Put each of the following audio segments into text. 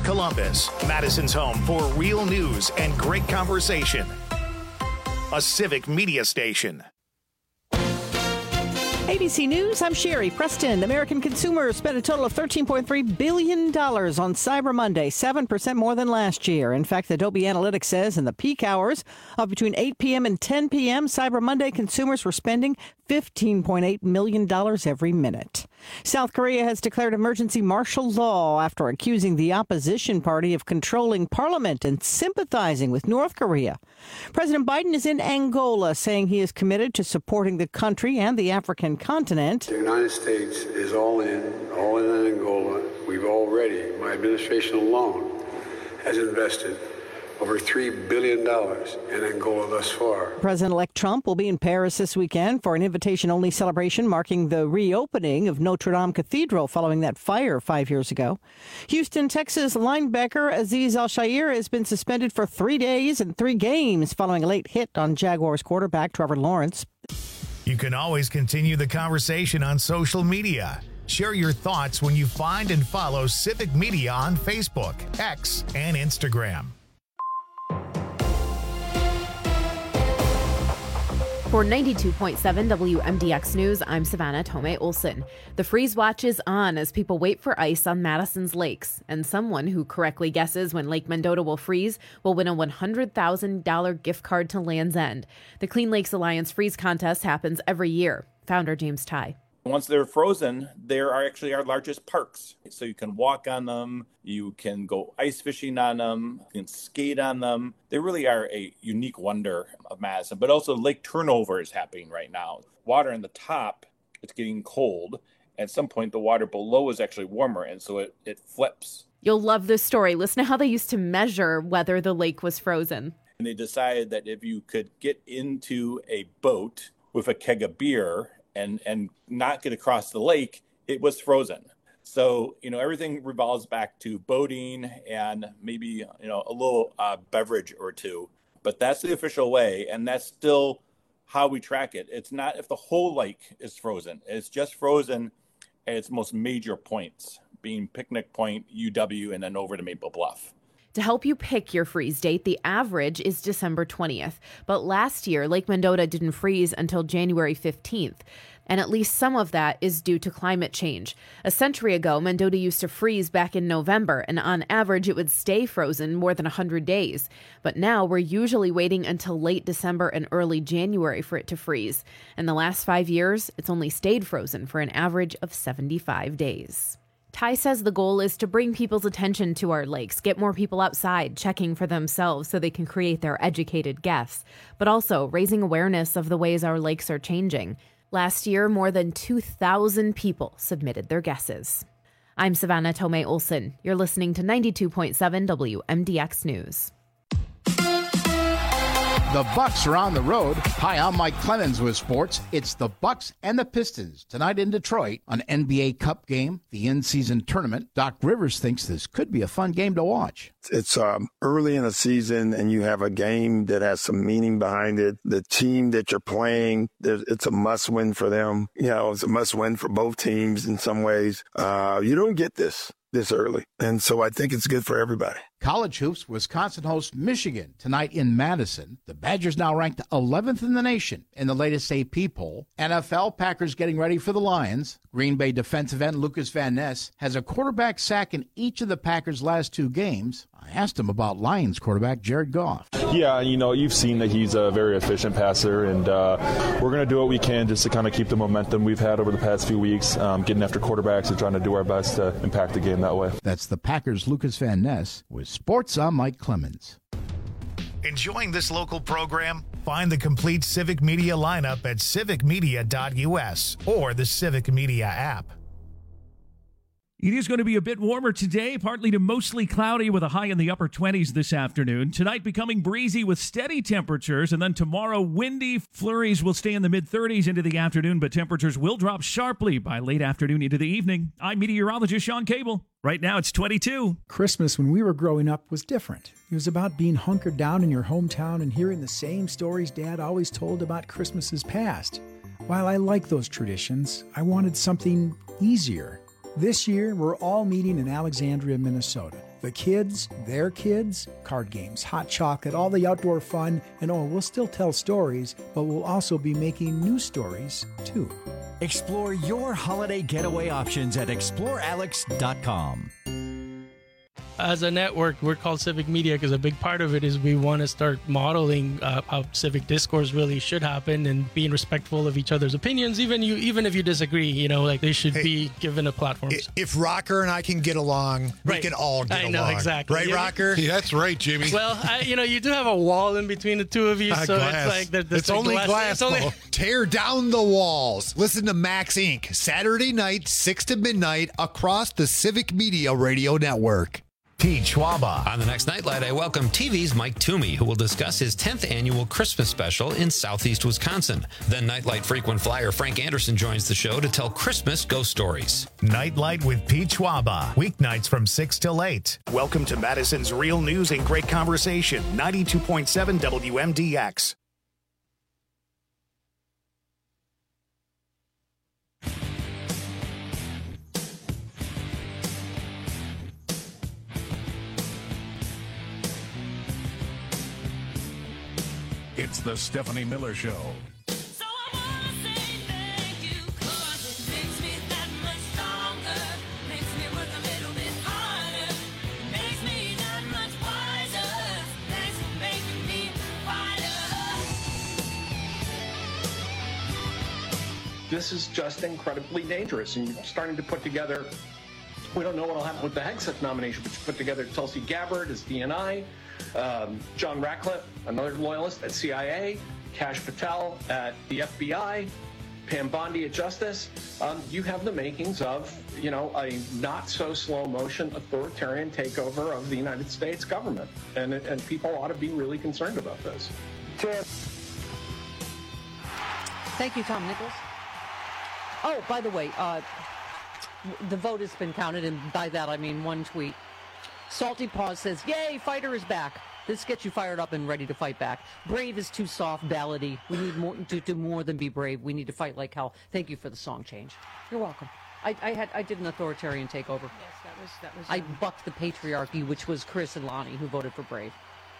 Columbus, Madison's home for real news and great conversation. A Civic Media station. ABC News, I'm Sherry Preston. American consumers spent a total of $13.3 billion on Cyber Monday, 7% more than last year. In fact, Adobe Analytics says in the peak hours of between 8 p.m. and 10 p.m., Cyber Monday consumers were spending $15.8 million every minute. South Korea has declared emergency martial law after accusing the opposition party of controlling parliament and sympathizing with North Korea. President Biden is in Angola, saying he is committed to supporting the country and the African continent. The United States is all in Angola. We've already, my administration alone, has invested over $3 billion in Angola thus far. President-elect Trump will be in Paris this weekend for an invitation-only celebration marking the reopening of Notre Dame Cathedral following that fire 5 years ago. Houston, Texas linebacker Azeez Al-Shaair has been suspended for 3 days and 3 games following a late hit on Jaguars quarterback Trevor Lawrence. You can always continue the conversation on social media. Share your thoughts when you find and follow Civic Media on Facebook, X, and Instagram. For 92.7 WMDX News, I'm Savannah Tomei Olson. The freeze watch is on as people wait for ice on Madison's lakes, and someone who correctly guesses when Lake Mendota will freeze will win a $100,000 gift card to Land's End. The Clean Lakes Alliance Freeze Contest happens every year. Founder James Ty. Once they're frozen, they are actually our largest parks. So you can walk on them, you can go ice fishing on them, you can skate on them. They really are a unique wonder of Madison. But also lake turnover is happening right now. Water in the top, it's getting cold. At some point, the water below is actually warmer, and so it flips. You'll love this story. Listen to how they used to measure whether the lake was frozen. And they decided that if you could get into a boat with a keg of beer and not get across the lake, it was frozen. So, everything revolves back to boating and maybe, a little beverage or two. But that's the official way, and that's still how we track it. It's not if the whole lake is frozen. It's just frozen at its most major points, being Picnic Point, UW, and then over to Maple Bluff. To help you pick your freeze date, the average is December 20th. But last year, Lake Mendota didn't freeze until January 15th. And at least some of that is due to climate change. A century ago, Mendota used to freeze back in November, and on average, it would stay frozen more than 100 days. But now we're usually waiting until late December and early January for it to freeze. In the last 5 years, it's only stayed frozen for an average of 75 days. Ty says the goal is to bring people's attention to our lakes, get more people outside checking for themselves so they can create their educated guess, but also raising awareness of the ways our lakes are changing. Last year, more than 2,000 people submitted their guesses. I'm Savannah Tomei Olson. You're listening to 92.7 WMDX News. The Bucks are on the road. Hi, I'm Mike Clemens with sports. It's the Bucks and the Pistons tonight in Detroit, an NBA Cup game, the in-season tournament. Doc Rivers thinks this could be a fun game to watch. It's early in the season, and you have a game that has some meaning behind it. The team that you're playing, it's a must-win for them. It's a must-win for both teams in some ways. You don't get this early, and so I think it's good for everybody. College hoops, Wisconsin hosts Michigan tonight in Madison. The Badgers now ranked 11th in the nation in the latest AP poll. NFL, Packers getting ready for the Lions. Green Bay defensive end Lucas Van Ness has a quarterback sack in each of the Packers' last 2 games. I asked him about Lions quarterback Jared Goff. Yeah, you've seen that he's a very efficient passer, and we're going to do what we can just to kind of keep the momentum we've had over the past few weeks, getting after quarterbacks and trying to do our best to impact the game that way. That's the Packers' Lucas Van Ness with Sports. I'm Mike Clemens. Enjoying this local program? Find the complete Civic Media lineup at civicmedia.us or the Civic Media app. It is going to be a bit warmer today, partly to mostly cloudy with a high in the upper 20s this afternoon. Tonight becoming breezy with steady temperatures, and then tomorrow windy. Flurries will stay in the mid-30s into the afternoon, but temperatures will drop sharply by late afternoon into the evening. I'm meteorologist Sean Cable. Right now it's 22. Christmas when we were growing up was different. It was about being hunkered down in your hometown and hearing the same stories Dad always told about Christmases past. While I like those traditions, I wanted something easier. This year, we're all meeting in Alexandria, Minnesota. The kids, their kids, card games, hot chocolate, all the outdoor fun, and we'll still tell stories, but we'll also be making new stories, too. Explore your holiday getaway options at explorealex.com. As a network, we're called Civic Media because a big part of it is we want to start modeling how civic discourse really should happen and being respectful of each other's opinions, even if you disagree. They should be given a platform. If Rocker and I can get along, we can all get along. I know, exactly. Right, Rocker? Yeah, that's right, Jimmy. Well, you do have a wall in between the two of you, so glass. it's like it's only glass. Tear down the walls. Listen to Max Inc. Saturday night, 6 to midnight, across the Civic Media Radio Network. Pete Schwaba. On the next Nightlight, I welcome TV's Mike Toomey, who will discuss his 10th annual Christmas special in Southeast Wisconsin. Then Nightlight frequent flyer Frank Anderson joins the show to tell Christmas ghost stories. Nightlight with Pete Schwaba. Weeknights from 6 till 8. Welcome to Madison's Real News and Great Conversation. 92.7 WMDX. It's the Stephanie Miller Show. So I wanna say thank you, 'cause it makes me that much stronger, makes me work a little bit harder, makes me that much wiser. Thanks for making me wider. This is just incredibly dangerous, and you're starting to put together. We don't know what will happen with the Hegseth nomination, but you put together Tulsi Gabbard as DNI. John Ratcliffe, another loyalist at CIA, Kash Patel at the FBI, Pam Bondi at Justice. You have the makings of, a not so slow motion authoritarian takeover of the United States government. And people ought to be really concerned about this. Thank you, Tom Nichols. Oh, by the way, the vote has been counted, and by that I mean one tweet. Salty Paws says, "Yay, Fighter is back." This gets you fired up and ready to fight back. Brave is too soft, ballady. We need more to do more than be brave. We need to fight like hell. Thank you for the song change. You're welcome. I did an authoritarian takeover. Yes, that was. I bucked the patriarchy, which was Chris and Lonnie, who voted for Brave.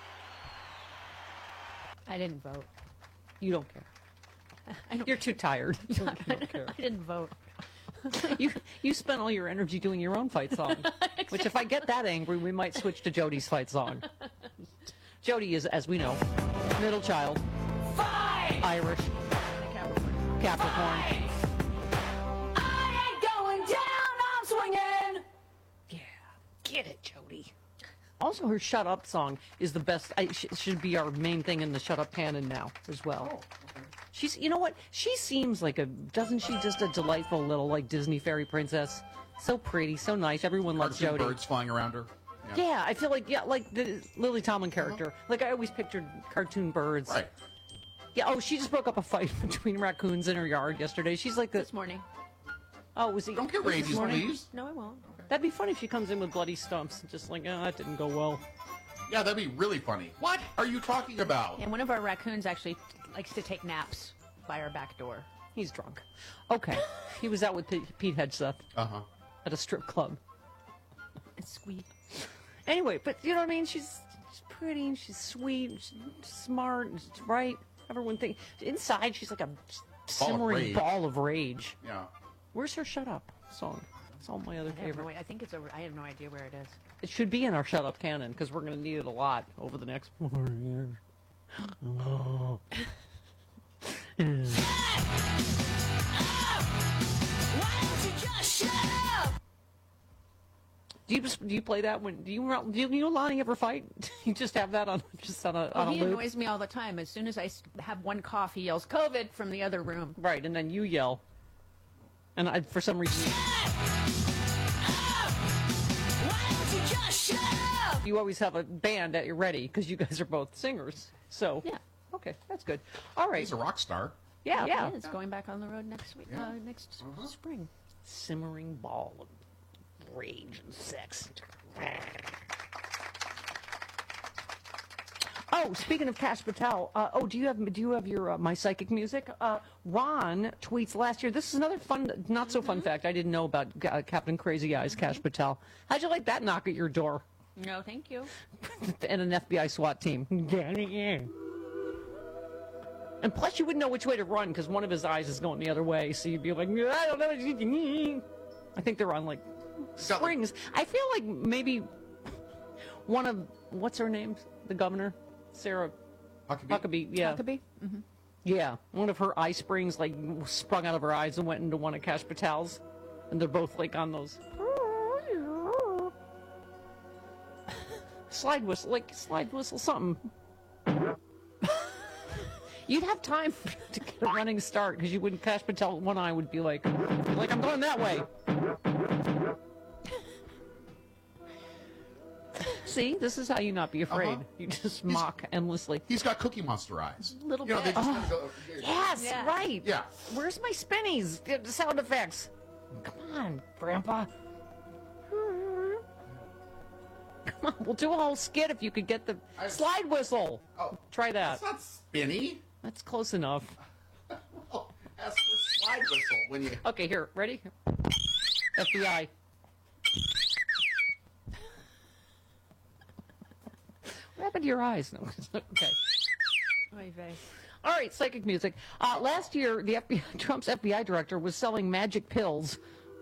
I didn't vote. You don't care. You're too tired. You don't care. I didn't vote. You spent all your energy doing your own fight song, exactly. Which if I get that angry, we might switch to Jody's fight song. Jody is, as we know, middle child, Fight! Irish, Capricorn. Fight! I ain't going down, I'm swinging! Yeah, get it, Jody. Also, her Shut Up song is the best. Should be our main thing in the Shut Up canon now as well. Oh, okay. She's, you know what? She seems like doesn't she just a delightful little Disney fairy princess? So pretty, so nice. Everyone loves Jody. Birds flying around her. Yeah, I feel like the Lily Tomlin character. Like I always pictured cartoon birds. Right. Yeah. Oh, she just broke up a fight between raccoons in her yard yesterday. She's like this morning. Oh, was he? Don't get rabies, please. No, I won't. That'd be funny if she comes in with bloody stumps, just like, that didn't go well. Yeah, that'd be really funny. What are you talking about? And one of our raccoons actually likes to take naps by our back door. He's drunk. Okay. He was out with Pete Hegseth. At a strip club. It's sweet. Anyway, but you know what I mean? She's pretty, she's sweet, she's smart, she's right. Everyone thinks. Inside, she's like a simmering ball of rage. Yeah. Where's her Shut Up song? It's all my other favorite. I think it's over. I have no idea where it is. It should be in our Shut Up canon, because we're going to need it a lot over the next 4 years. Oh. Why don't you just shut up? Do you play that when do you and Lonnie ever fight? You just have that on a He loop? annoys me all the time. As soon as I have one cough, he yells "COVID" from the other room. Right, and then you yell. And for some reason, you always have a band at your ready because you guys are both singers. So yeah, okay, that's good. All right, he's a rock star. Yeah. It's going back on the road next week. Next spring. Simmering ball of rage and sex. Oh, speaking of Kash Patel, do you have your My Psychic Music? Ron tweets last year. This is another fun, not so fun fact I didn't know about Captain Crazy Eyes, Kash Patel. How'd you like that knock at your door? No, thank you. And an FBI SWAT team. And plus, you wouldn't know which way to run because one of his eyes is going the other way. So you'd be like, I don't know. I think they're on like springs. I feel like maybe one of, what's her name? The governor? Sarah Huckabee. Yeah. Huckabee? Mm-hmm. Yeah. One of her eye springs like sprung out of her eyes and went into one of Kash Patel's. And they're both like on those. Slide whistle, something. You'd have time to get a running start because you wouldn't. Kash Patel, one eye would be like, I'm going that way. See, this is how you not be afraid. You just mock endlessly. He's got Cookie Monster eyes. Little You know, bit. they just kinda go- Yes, Yeah. right. Yeah. Where's my spinnies? The sound effects. Come on, Grandpa. Come on, we'll do a whole skit if you could get the slide whistle. Oh, try that. That's not spinny. That's close enough. Oh, ask for slide whistle when you. Okay, here, ready? FBI. What happened to your eyes? No. Okay. Oy vey. All right, psychic music. Last year, the Trump's FBI director was selling magic pills,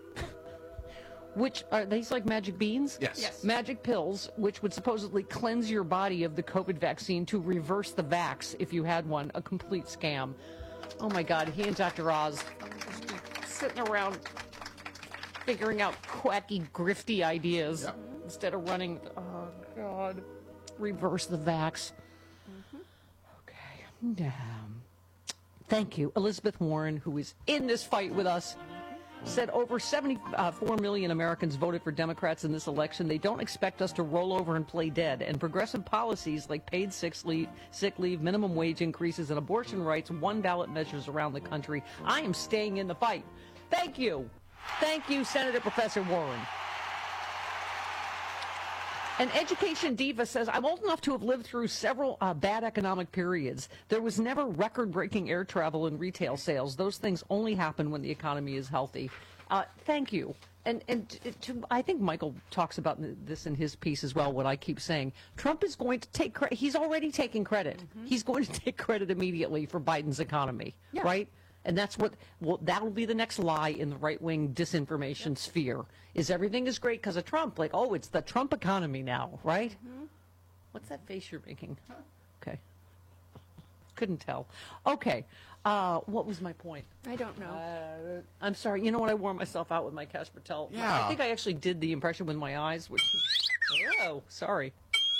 which are these like magic beans? Yes. Magic pills, which would supposedly cleanse your body of the COVID vaccine to reverse the vax if you had one. A complete scam. Oh my God, he and Dr. Oz sitting around figuring out quacky, grifty ideas instead of running. Oh God, reverse the vax. Thank you. Elizabeth Warren, who is in this fight with us, said over 74 million Americans voted for Democrats in this election. They don't expect us to roll over and play dead. And progressive policies like paid sick leave, minimum wage increases, and abortion rights, one ballot measures around the country. I am staying in the fight. Thank you. Thank you, Senator Professor Warren. An education diva says, I'm old enough to have lived through several bad economic periods. There was never record-breaking air travel and retail sales. Those things only happen when the economy is healthy. Thank you. I think Michael talks about this in his piece as well, what I keep saying. Trump is going to take credit. He's already taking credit. He's going to take credit immediately for Biden's economy, right? And that's that'll be the next lie in the right-wing disinformation sphere, is everything is great because of Trump. Like, oh, it's the Trump economy now, right? What's that face you're making? Okay. Couldn't tell. Okay. What was my point? I don't know. I'm sorry. You know what? I wore myself out with my Kash Patel. Yeah. I think I actually did the impression with my eyes, which oh, sorry.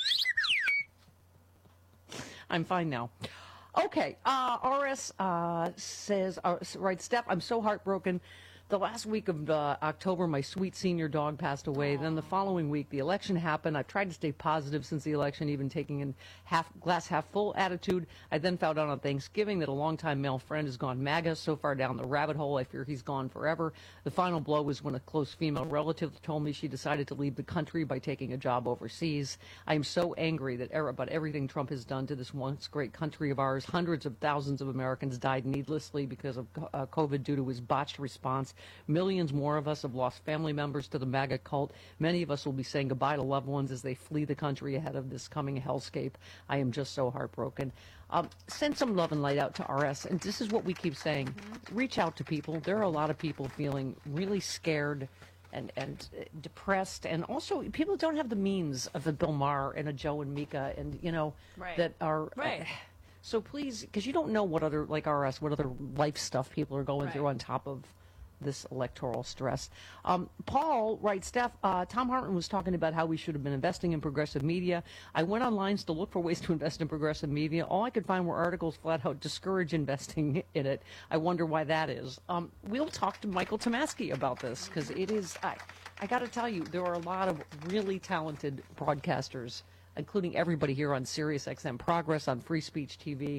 I'm fine now. Okay, RS says, right, Steph, I'm so heartbroken. The last week of October, my sweet senior dog passed away. Then the following week, the election happened. I've tried to stay positive since the election, even taking in glass half full attitude. I then found out on Thanksgiving that a longtime male friend has gone MAGA so far down the rabbit hole, I fear he's gone forever. The final blow was when a close female relative told me she decided to leave the country by taking a job overseas. I am so angry about everything Trump has done to this once great country of ours. Hundreds of thousands of Americans died needlessly because of COVID due to his botched response. Millions more of us have lost family members to the MAGA cult. Many of us will be saying goodbye to loved ones as they flee the country ahead of this coming hellscape. I am just so heartbroken. Send some love and light out to RS. And this is what we keep saying. Reach out to people. There are a lot of people feeling really scared and depressed. And also, people don't have the means of a Bill Maher and a Joe and Mika and, that are... so please, because you don't know what other, like RS, what other life stuff people are going through on top of this electoral stress. Paul writes, Steph, Tom Hartman was talking about how we should have been investing in progressive media. I went online to look for ways to invest in progressive media. All I could find were articles flat out discourage investing in it. I wonder why that is. We'll talk to Michael Tomasky about this because it is, I got to tell you, there are a lot of really talented broadcasters, including everybody here on Sirius XM Progress, on Free Speech TV,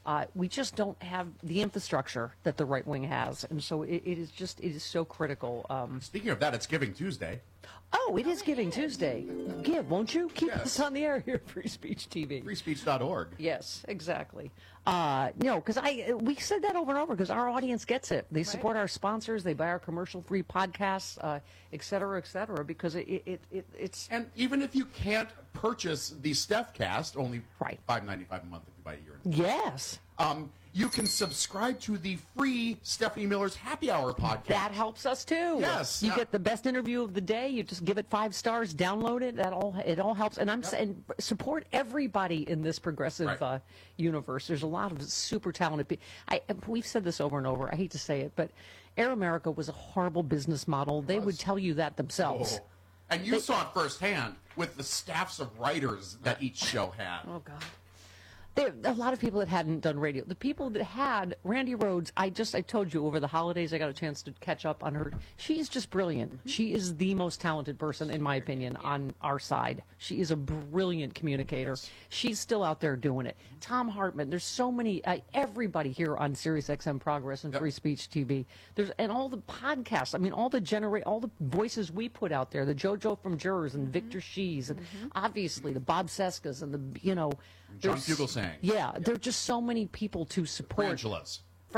We just don't have the infrastructure that the right wing has, and so it is so critical. Speaking of that, it's Giving Tuesday. Oh, it is Giving Tuesday. Give, won't you? Keep us on the air here at Free Speech TV. Freespeech.org. Yes, exactly. Because we said that over and over because our audience gets it. They support our sponsors. They buy our commercial-free podcasts, et cetera, because it's... And even if you can't purchase the StephCast, only $5.95 a month if you buy a year. Yes. You can subscribe to the free Stephanie Miller's Happy Hour podcast. That helps us too. Yes. You get the best interview of the day. You just give it 5 stars, download it. It all helps. And I'm saying support everybody in this progressive universe. There's a lot of super talented people. We've said this over and over. I hate to say it, but Air America was a horrible business model. They would tell you that themselves. Oh. And you saw it firsthand with the staffs of writers that each show had. Oh, God. There are a lot of people that hadn't done radio. The people that had, Randy Rhoads, I told you over the holidays I got a chance to catch up on her. She's just brilliant. She is the most talented person, in my opinion, on our side. She is a brilliant communicator. She's still out there doing it. Tom Hartman, there's so many, everybody here on SiriusXM Progress and Free Speech TV. And all the podcasts, I mean, all the voices we put out there, the JoJo from Jurors and Victor Shees, and obviously the Bob Seskas and the, John Fugelsang. Yeah, there are just so many people to support. Angelas.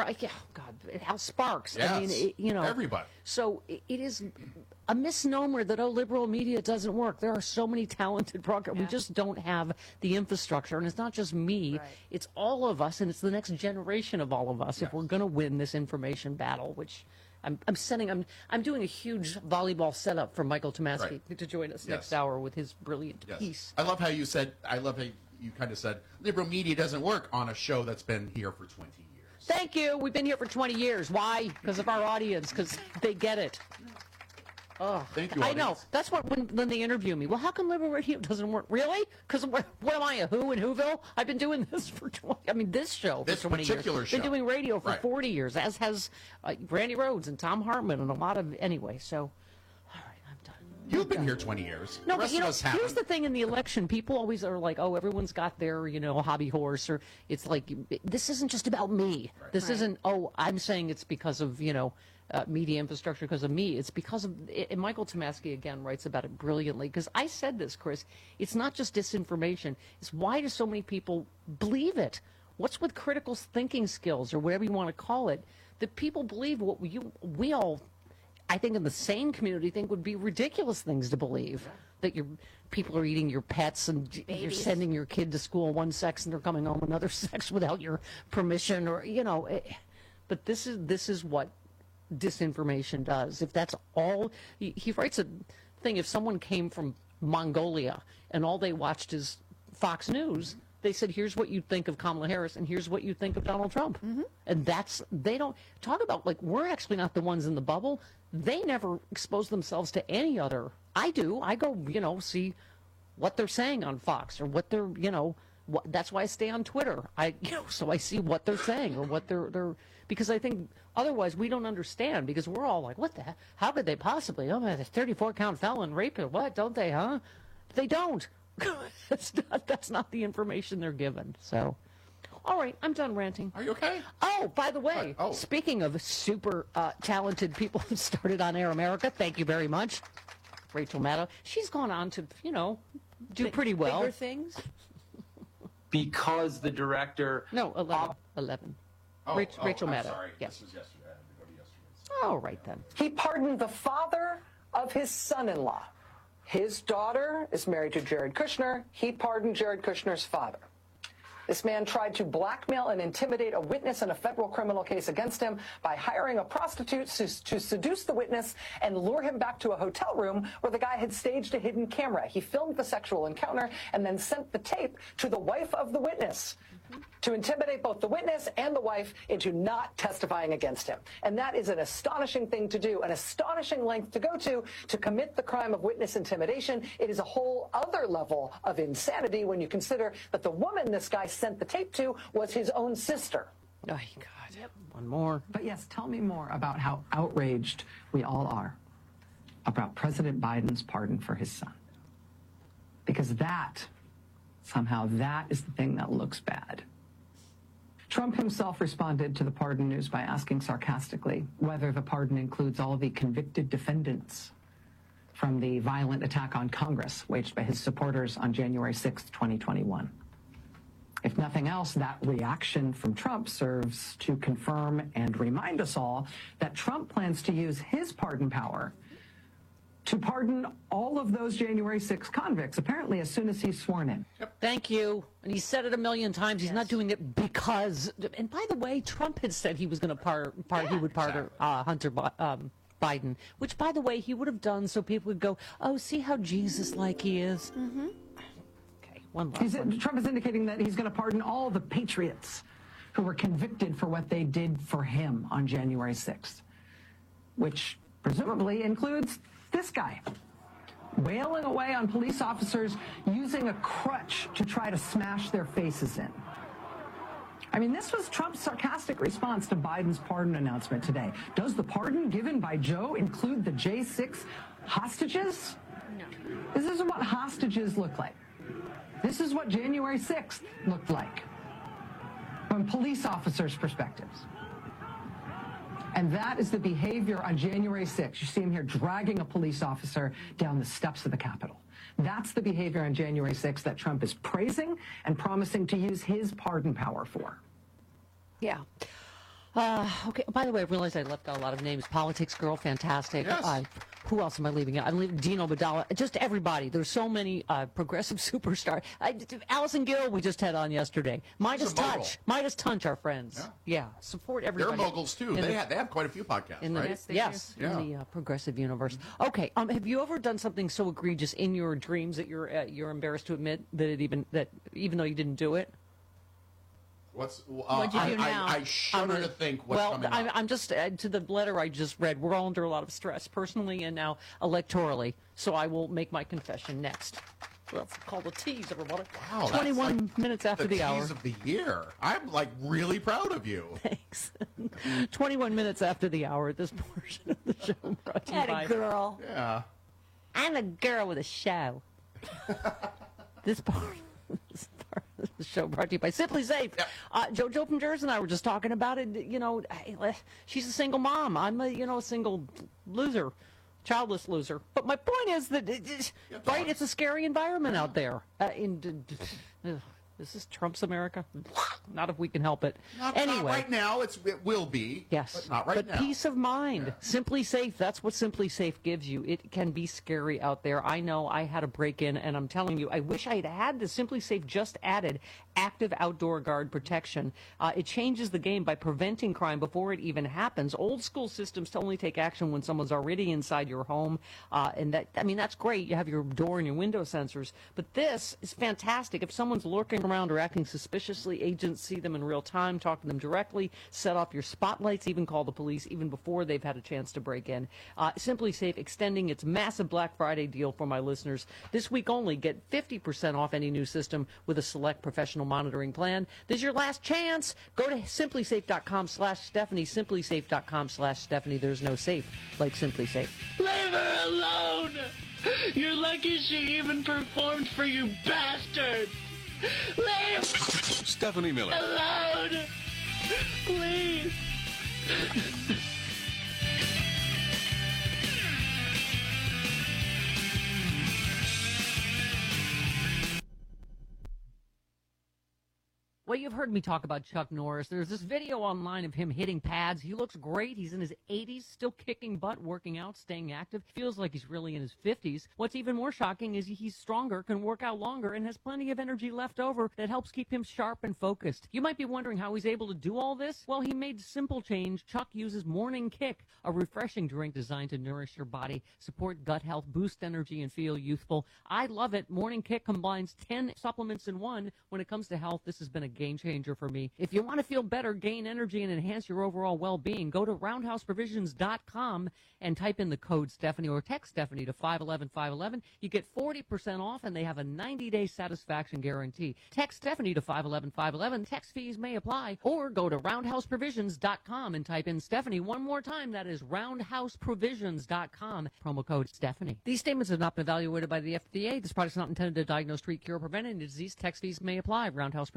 Hal Sparks. Yes. I mean, everybody. So it is a misnomer that, liberal media doesn't work. There are so many talented broadcasters. We just don't have the infrastructure. And it's not just me. Right. It's all of us, and it's the next generation of all of us if we're going to win this information battle, which... I'm doing a huge volleyball setup for Michael Tomasky to join us next hour with his brilliant piece. I love how you kind of said liberal media doesn't work on a show that's been here for 20 years. Thank you. We've been here for 20 years. Why? Because of our audience, because they get it. Oh, thank you. I know. That's what when they interview me. Well, how come liberal radio doesn't work? Really? Because what am I, a who in Whoville? I've been doing this for 20. I mean, this show for 20 years. Particular show. Been doing radio for 40 years, as has Randy Rhoads and Tom Hartman and a lot of anyway. So, all right, I'm done. You've been here 20 years. No, the rest but of us haven't. here's the thing: in the election, people always are like, "Oh, everyone's got their hobby horse," or it's like, "This isn't just about me. This isn't. Oh, I'm saying it's because of media infrastructure because of me. It's because of and Michael Tomasky again writes about it brilliantly. Because I said this, Chris. It's not just disinformation. It's why do so many people believe it? What's with critical thinking skills or whatever you want to call it? That people believe what we all, I think, in the sane community think would be ridiculous things to believe. That people are eating your pets and you're sending your kid to school one sex and they're coming home another sex without your permission or But this is what disinformation does. If that's all he writes a thing, if someone came from Mongolia and all they watched is Fox News, they said, here's what you think of Kamala Harris and here's what you think of Donald Trump. And they don't talk about, like, we're actually not the ones in the bubble. They never expose themselves to any other. I do. I go, see what they're saying on Fox or what they're, that's why I stay on Twitter. So I see what they're saying or what they're because I think otherwise we don't understand because we're all like, what the heck? How could they possibly? Oh, man, the 34-count felon rape it. What? Don't they, huh? They don't. That's not the information they're given. So, all right, I'm done ranting. Are you okay? Oh, by the way, speaking of super talented people who started on Air America, thank you very much. Rachel Maddow. She's gone on to, do pretty well. Bigger things? Because the director... No, 11. Rachel Maddow. Sorry. Yes. This was yesterday. I had to go to yesterday's. All right, then. He pardoned the father of his son-in-law. His daughter is married to Jared Kushner. He pardoned Jared Kushner's father. This man tried to blackmail and intimidate a witness in a federal criminal case against him by hiring a prostitute to seduce the witness and lure him back to a hotel room where the guy had staged a hidden camera. He filmed the sexual encounter and then sent the tape to the wife of the witness to intimidate both the witness and the wife into not testifying against him. And that is an astonishing thing to do, an astonishing length to go to commit the crime of witness intimidation. It is a whole other level of insanity when you consider that the woman this guy sent the tape to was his own sister. Oh, God. Yep. One more. But yes, tell me more about how outraged we all are about President Biden's pardon for his son. Because somehow that is the thing that looks bad. Trump himself responded to the pardon news by asking sarcastically whether the pardon includes all the convicted defendants from the violent attack on Congress waged by his supporters on January 6, 2021. If nothing else, that reaction from Trump serves to confirm and remind us all that Trump plans to use his pardon power to pardon all of those January 6 convicts, apparently as soon as he's sworn in. Thank you. And he said it a million times. He's not doing it because. And by the way, Trump had said he was going to he would pardon Hunter Biden, which, by the way, he would have done so people would go, "Oh, see how Jesus-like he is." Mm-hmm. Okay, one last one. Trump is indicating that he's going to pardon all the patriots who were convicted for what they did for him on January 6th, which presumably includes this guy, wailing away on police officers using a crutch to try to smash their faces in. I mean, this was Trump's sarcastic response to Biden's pardon announcement today. Does the pardon given by Joe include the J6 hostages? No. This is what hostages look like. This is what January 6th looked like from police officers' perspectives. And that is the behavior on January 6th. You see him here dragging a police officer down the steps of the Capitol. That's the behavior on January 6th that Trump is praising and promising to use his pardon power for. Yeah. Okay. By the way, I realized I left out a lot of names. Politics Girl, fantastic. Yes. Who else am I leaving out? I'm leaving Dino Badala. Just everybody. There's so many progressive superstars. Allison Gill, we just had on yesterday. Midas Touch. Midas Touch, our friends. Yeah. Support everybody. They're moguls, too. They have quite a few podcasts, right? Yes. In the progressive universe. Okay. Have you ever done something so egregious in your dreams that you're embarrassed to admit that even though you didn't do it? What'd you do now? I shudder to think what's coming up. I'm just, to the letter I just read, we're all under a lot of stress, personally and now electorally. So I will make my confession next. Let's call the tease, everybody. Wow, 21 minutes after the hour. tease of the year. I'm really proud of you. Thanks. 21 minutes after the hour at this portion of the show brought to you by... girl. Yeah. I'm a girl with a show. This part of the show brought to you by Simply Safe. Yep. JoJo from Jersey and I were just talking about it. You know, she's a single mom. I'm a single loser, childless loser. But my point is that, right, it's a scary environment out there. This is Trump's America. Not if we can help it. Not right now. It will be. Yes. But not right now. But peace of mind. Yeah. Simply Safe. That's what Simply Safe gives you. It can be scary out there. I know I had a break-in, and I'm telling you, I wish I had had the Simply Safe just added active outdoor guard protection. It changes the game by preventing crime before it even happens. Old school systems only take action when someone's already inside your home. And that's great. You have your door and your window sensors. But this is fantastic. If someone's lurking around or acting suspiciously, agents see them in real time, talk to them directly, set off your spotlights, even call the police even before they've had a chance to break in. Simply Safe extending its massive Black Friday deal for my listeners. This week only, get 50% off any new system with a select professional monitoring plan. This is your last chance. Go to simplysafe.com/Stephanie, simplysafe.com/Stephanie. There's no safe like Simply Safe. Leave her alone! You're lucky she even performed for you bastards! Leave Stephanie Miller alone! Please! Well, you've heard me talk about Chuck Norris. There's this video online of him hitting pads. He looks great. He's in his 80s, still kicking butt, working out, staying active. Feels like he's really in his 50s. What's even more shocking is he's stronger, can work out longer, and has plenty of energy left over that helps keep him sharp and focused. You might be wondering how he's able to do all this. Well, he made simple change. Chuck uses Morning Kick, a refreshing drink designed to nourish your body, support gut health, boost energy, and feel youthful. I love it. Morning Kick combines 10 supplements in one. When it comes to health, this has been a game changer for me. If you want to feel better, gain energy, and enhance your overall well-being, go to roundhouseprovisions.com and type in the code Stephanie or text Stephanie to 511-511. You get 40% off, and they have a 90-day satisfaction guarantee. Text Stephanie to 511-511. Text fees may apply. Or go to roundhouseprovisions.com and type in Stephanie one more time. That is roundhouseprovisions.com. Promo code Stephanie. These statements have not been evaluated by the FDA. This product is not intended to diagnose, treat, cure, or prevent any disease. Text fees may apply. Roundhouseprovisions.com.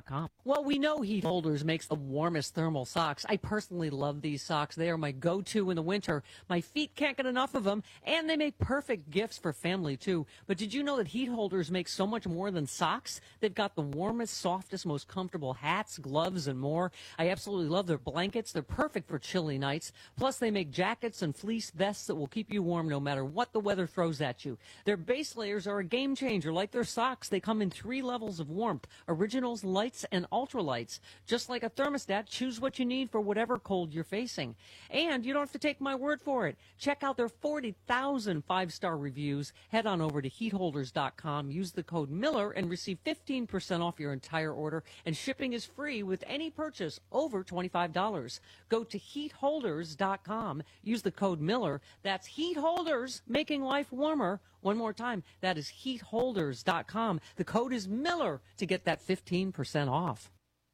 heatholders.com. Well, we know Heat Holders makes the warmest thermal socks. I personally love these socks. They are my go-to in the winter. My feet can't get enough of them, and they make perfect gifts for family, too. But did you know that Heat Holders make so much more than socks? They've got the warmest, softest, most comfortable hats, gloves, and more. I absolutely love their blankets. They're perfect for chilly nights. Plus, they make jackets and fleece vests that will keep you warm no matter what the weather throws at you. Their base layers are a game changer. Like their socks, they come in 3 levels of warmth: originals, lights, and ultralights. Just like a thermostat, choose what you need for whatever cold you're facing. And you don't have to take my word for it. Check out their 40,000 5-star reviews. Head on over to heatholders.com. Use the code Miller and receive 15% off your entire order. And shipping is free with any purchase over $25. Go to heatholders.com. Use the code Miller. That's Heat Holders, making life warmer. One more time, that is heatholders.com. The code is Miller to get that 15% off.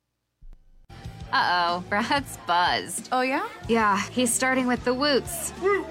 Uh-oh, Brad's buzzed. Oh, yeah? Yeah, he's starting with the woots.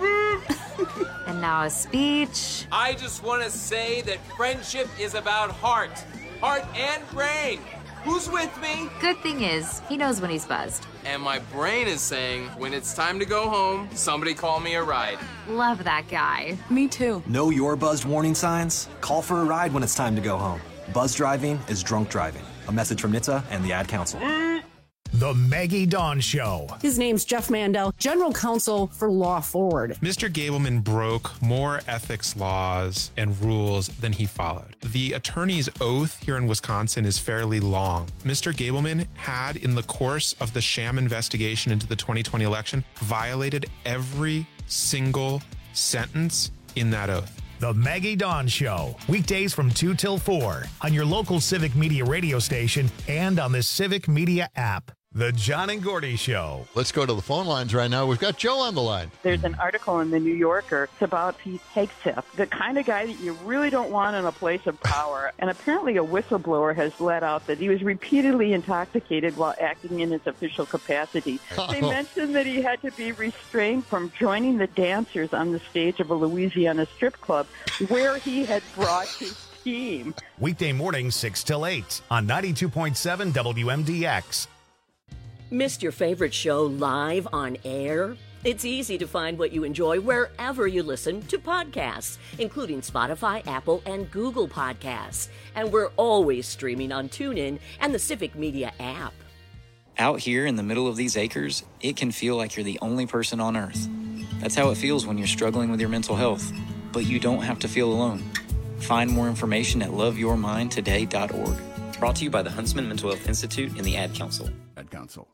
And now a speech. I just want to say that friendship is about heart and brain. Who's with me? Good thing is, he knows when he's buzzed. And my brain is saying, when it's time to go home, somebody call me a ride. Love that guy. Me too. Know your buzzed warning signs? Call for a ride when it's time to go home. Buzz driving is drunk driving. A message from NHTSA and the Ad Council. The Maggie Dawn Show. His name's Jeff Mandel, General Counsel for Law Forward. Mr. Gableman broke more ethics laws and rules than he followed. The attorney's oath here in Wisconsin is fairly long. Mr. Gableman had, in the course of the sham investigation into the 2020 election, violated every single sentence in that oath. The Maggie Dawn Show, weekdays from 2 till 4 on your local Civic Media radio station and on the Civic Media app. The John and Gordy Show. Let's go to the phone lines right now. We've got Joe on the line. There's an article in the New Yorker. It's about Pete Hegseth, the kind of guy that you really don't want in a place of power. And apparently a whistleblower has let out that he was repeatedly intoxicated while acting in his official capacity. They mentioned that he had to be restrained from joining the dancers on the stage of a Louisiana strip club where he had brought his team. Weekday mornings 6 till 8 on 92.7 WMDX. Missed your favorite show live on air? It's easy to find what you enjoy wherever you listen to podcasts, including Spotify, Apple, and Google Podcasts. And we're always streaming on TuneIn and the Civic Media app. Out here in the middle of these acres, it can feel like you're the only person on Earth. That's how it feels when you're struggling with your mental health. But you don't have to feel alone. Find more information at loveyourmindtoday.org. Brought to you by the Huntsman Mental Health Institute and the Ad Council. Ad Council.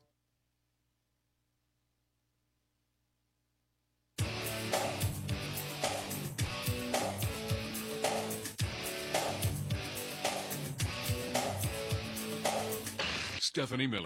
Stephanie Miller.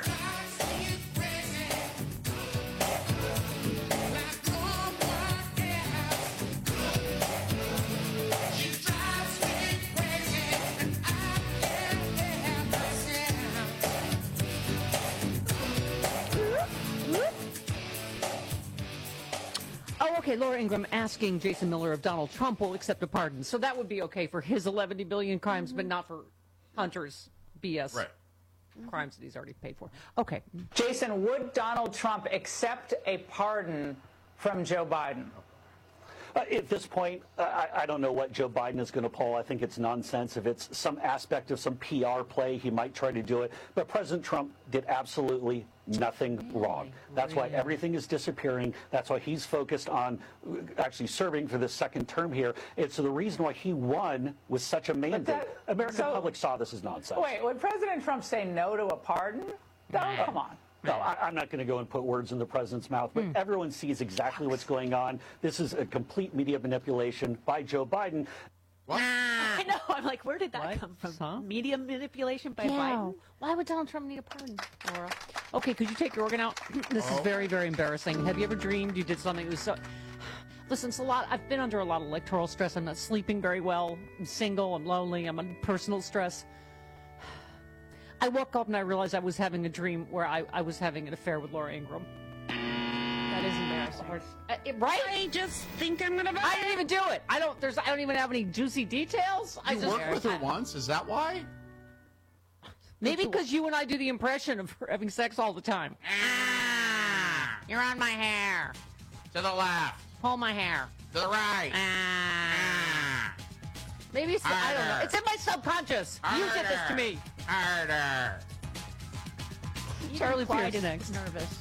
Oh, okay, Laura Ingraham asking Jason Miller if Donald Trump will accept a pardon. So that would be okay for his 11 billion crimes, but not for Hunter's BS. Right. Crimes that he's already paid for. Okay. Jason, would Donald Trump accept a pardon from Joe Biden? At this point, I don't know what Joe Biden is going to pull. I think it's nonsense. If it's some aspect of some PR play, he might try to do it. But President Trump did absolutely nothing wrong. That's why everything is disappearing. That's why he's focused on actually serving for this second term here. It's the reason why he won with such a mandate. American public saw this as nonsense. Wait, would President Trump say no to a pardon? No, come on. No, I'm not going to go and put words in the president's mouth, but everyone sees exactly what's going on. This is a complete media manipulation by Joe Biden. What? I know. I'm like, where did that come from? Huh? Media manipulation by Biden? Why would Donald Trump need a pardon, Laura? Okay, could you take your organ out? This is very, very embarrassing. Have you ever dreamed you did something that was so... Listen, it's a lot. I've been under a lot of electoral stress. I'm not sleeping very well. I'm single. I'm lonely. I'm under personal stress. I woke up and I realized I was having a dream where I was having an affair with Laura Ingraham. That is embarrassing. Right? I just think I'm gonna. I didn't even do it. I don't even have any juicy details. You worked with her once. Is that why? Maybe because you and I do the impression of having sex all the time. You're on my hair. To the left. Pull my hair. To the right. Maybe it's, I don't know. It's in my subconscious. You did this to me. Harder. Charlie Clyde Pierce is next. nervous.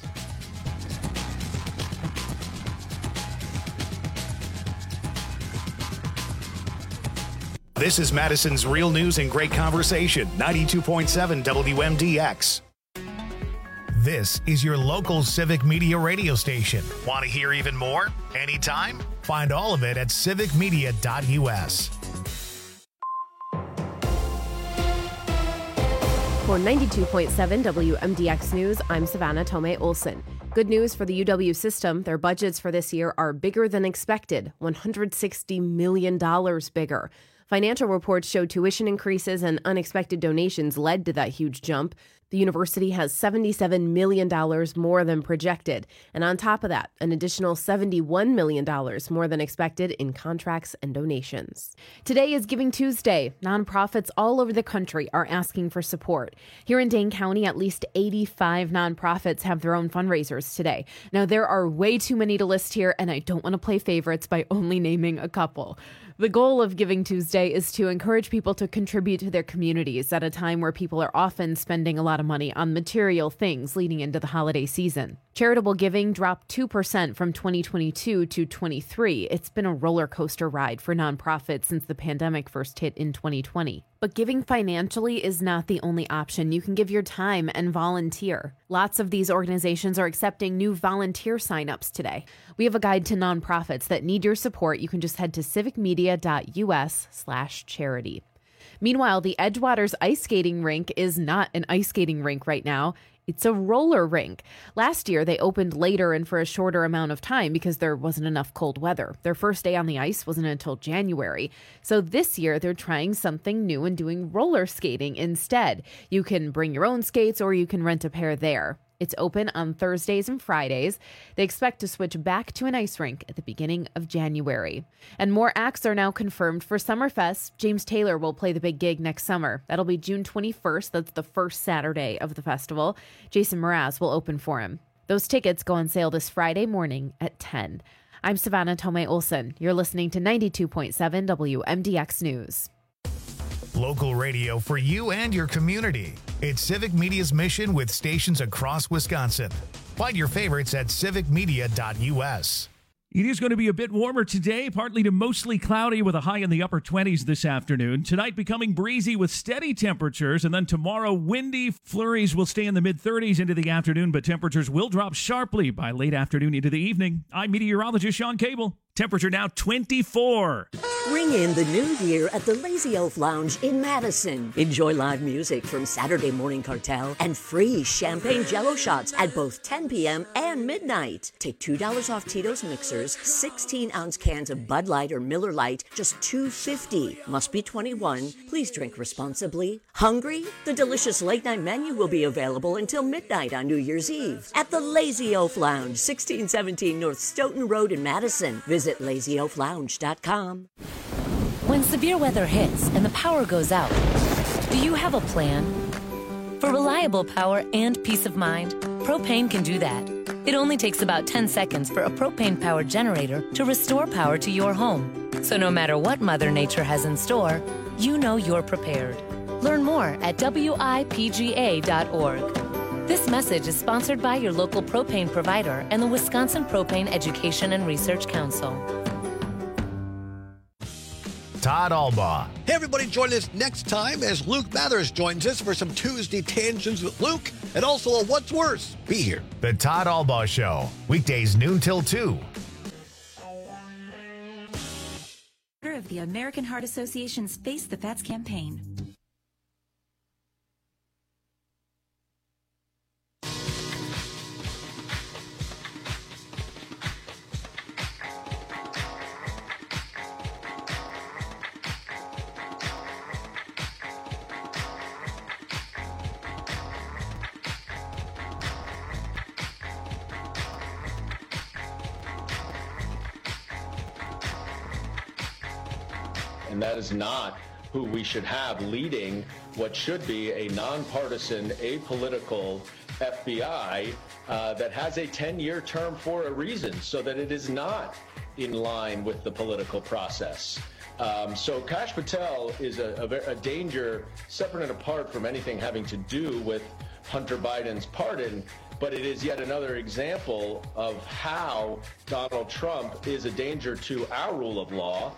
This is Madison's Real News and Great Conversation, 92.7 WMDX. This is your local civic media radio station. Want to hear even more? Anytime? Find all of it at civicmedia.us. For 92.7 WMDX News, I'm Savannah Tomei Olson. Good news for the UW system. Their budgets for this year are bigger than expected, $160 million bigger. Financial reports show tuition increases and unexpected donations led to that huge jump. The university has $77 million more than projected. And on top of that, an additional $71 million more than expected in contracts and donations. Today is Giving Tuesday. Nonprofits all over the country are asking for support. Here in Dane County, at least 85 nonprofits have their own fundraisers today. Now, there are way too many to list here, and I don't want to play favorites by only naming a couple. The goal of Giving Tuesday is to encourage people to contribute to their communities at a time where people are often spending a lot of money on material things leading into the holiday season. Charitable giving dropped 2% from 2022 to 23. It's been a roller coaster ride for nonprofits since the pandemic first hit in 2020. But giving financially is not the only option. You can give your time and volunteer. Lots of these organizations are accepting new volunteer signups today. We have a guide to nonprofits that need your support. You can just head to civicmedia.us/charity. Meanwhile, the Edgewaters ice skating rink is not an ice skating rink right now. It's a roller rink. Last year, they opened later and for a shorter amount of time because there wasn't enough cold weather. Their first day on the ice wasn't until January. So this year, they're trying something new and doing roller skating instead. You can bring your own skates or you can rent a pair there. It's open on Thursdays and Fridays. They expect to switch back to an ice rink at the beginning of January. And more acts are now confirmed for Summerfest. James Taylor will play the big gig next summer. That'll be June 21st. That's the first Saturday of the festival. Jason Mraz will open for him. Those tickets go on sale this Friday morning at 10. I'm Savannah Tomei Olson. You're listening to 92.7 WMDX News. Local radio for you and your community. It's Civic Media's mission with stations across Wisconsin. Find your favorites at civicmedia.us. It is going to be a bit warmer today, partly to mostly cloudy with a high in the upper 20s this afternoon. Tonight becoming breezy with steady temperatures, and then tomorrow windy. Flurries will stay in the mid-30s into the afternoon, but temperatures will drop sharply by late afternoon into the evening. I'm meteorologist Sean Cable. Temperature now 24. Ring in the new year at the Lazy Elf Lounge in Madison. Enjoy live music from Saturday Morning Cartel and free champagne Jell-O shots at both 10 p.m. and midnight. Take $2 off Tito's mixers, 16-ounce cans of Bud Light or Miller Lite, just $2.50. Must be 21. Please drink responsibly. Hungry? The delicious late-night menu will be available until midnight on New Year's Eve at the Lazy Elf Lounge, 1617 North Stoughton Road in Madison. Visit LazyElfLounge.com. When severe weather hits and the power goes out, do you have a plan? For reliable power and peace of mind, Propane can do that. It only takes about 10 seconds for a propane-powered generator to restore power to your home. So no matter what Mother Nature has in store, you know you're prepared. Learn more at WIPGA.org. This message is sponsored by your local propane provider and the Wisconsin Propane Education and Research Council. Todd Albaugh. Hey, everybody, join us next time as Luke Mathers joins us for some Tuesday Tangents with Luke and also a What's Worse. Be here. The Todd Albaugh Show, weekdays noon till 2. Of the American Heart Association's Face the Fats campaign. And that is not who we should have leading what should be a nonpartisan, apolitical FBI that has a 10-year term for a reason, so that it is not in line with the political process. So Kash Patel is a danger separate and apart from anything having to do with Hunter Biden's pardon, but it is yet another example of how Donald Trump is a danger to our rule of law.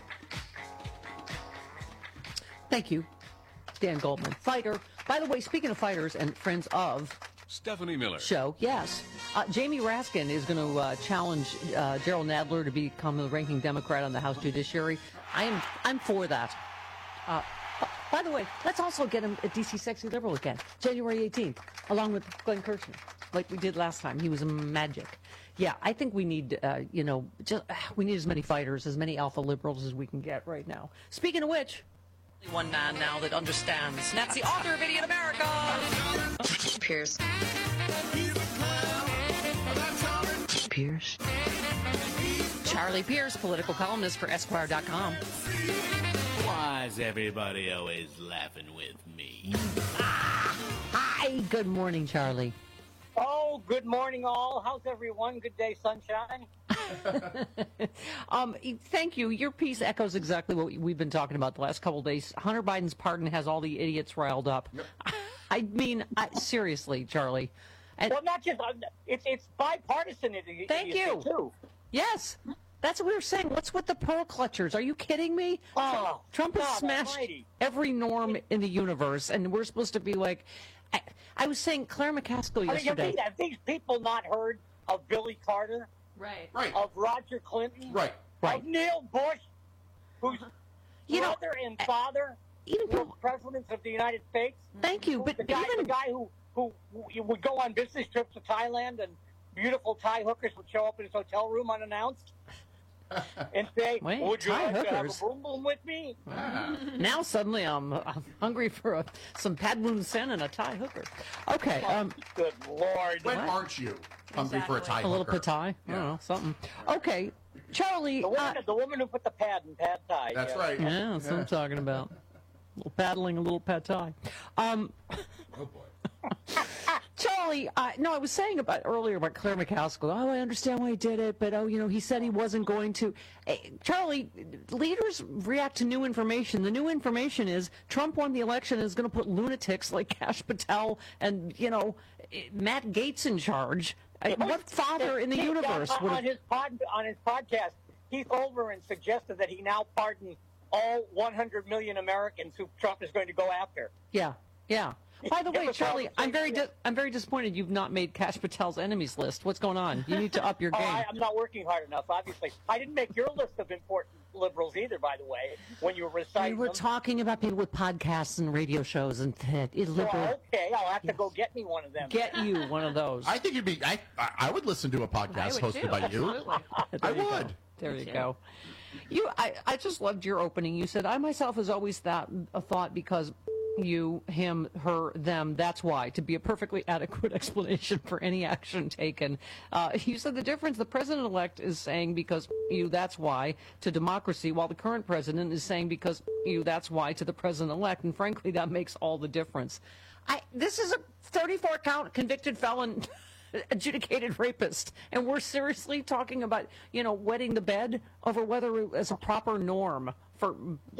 Thank you, Dan Goldman, fighter. By the way, speaking of fighters and friends of Stephanie Miller show, yes, Jamie Raskin is going to challenge Gerald Nadler to become the ranking Democrat on the House Judiciary. I'm for that. By the way, let's also get him a DC Sexy Liberal again, January 18th, along with Glenn Kirshner, like we did last time. He was magic. Yeah, I think we need, we need as many fighters, as many alpha liberals as we can get right now. Speaking of which, one man now that understands. And that's the author of Idiot America. Pierce. Pierce. Charlie Pierce, political columnist for Esquire.com. Why is everybody always laughing with me? Hi, good morning, Charlie. Oh, good morning, all. How's everyone? Good day, sunshine. Thank you. Your piece echoes exactly what we've been talking about the last couple of days. Hunter Biden's pardon has all the idiots riled up. Yep. I mean, seriously, Charlie. Well, not just it's bipartisan. Thank you. Too. Yes, that's what we were saying. What's with the pearl clutchers? Are you kidding me? Oh, Trump has smashed every norm in the universe, and we're supposed to be like. I was saying Claire McCaskill yesterday. Have these people not heard of Billy Carter? Right. Of Roger Clinton? Right. Of Neil Bush, whose brother and father were presidents of the United States? Thank you, but the guy who would go on business trips to Thailand and beautiful Thai hookers would show up in his hotel room unannounced and say, would you like to have a boom boom with me? Now suddenly I'm hungry for some Pad Woon Sen and a Thai hooker. Okay. Good Lord. When aren't you hungry for a Thai hooker? A little pad Thai? I don't know, something. Okay. Charlie. The woman who put the pad in pad Thai. That's right. Yeah, that's what I'm talking about. A little paddling, a little pad Thai. Oh, boy. Charlie, no, I was saying earlier about Claire McCaskill. Oh, I understand why he did it, but he said he wasn't going to. Hey, Charlie, leaders react to new information. The new information is Trump won the election and is going to put lunatics like Kash Patel and Matt Gaetz in charge. What father in the universe would on his podcast? Keith Olbermann suggested that he now pardon all 100 million Americans who Trump is going to go after. Yeah. By the way, Charlie, I'm very disappointed you've not made Kash Patel's enemies list. What's going on? You need to up your game. I'm not working hard enough, obviously. I didn't make your list of important liberals either, by the way, when you were reciting We were talking about people with podcasts and radio shows and liberal. Well, okay, I'll have to go get me one of them. Get you one of those. I think you'd be. I would listen to a podcast hosted by you. I would. There you go. I just loved your opening. You said, I myself has always thought because you, him, her, them, that's why, to be a perfectly adequate explanation for any action taken. You said the difference, the president-elect is saying because you, that's why, to democracy, while the current president is saying because you, that's why, to the president-elect, and frankly, that makes all the difference. This is a 34-count convicted felon adjudicated rapist, and we're seriously talking about, wetting the bed over whether it's a proper norm for,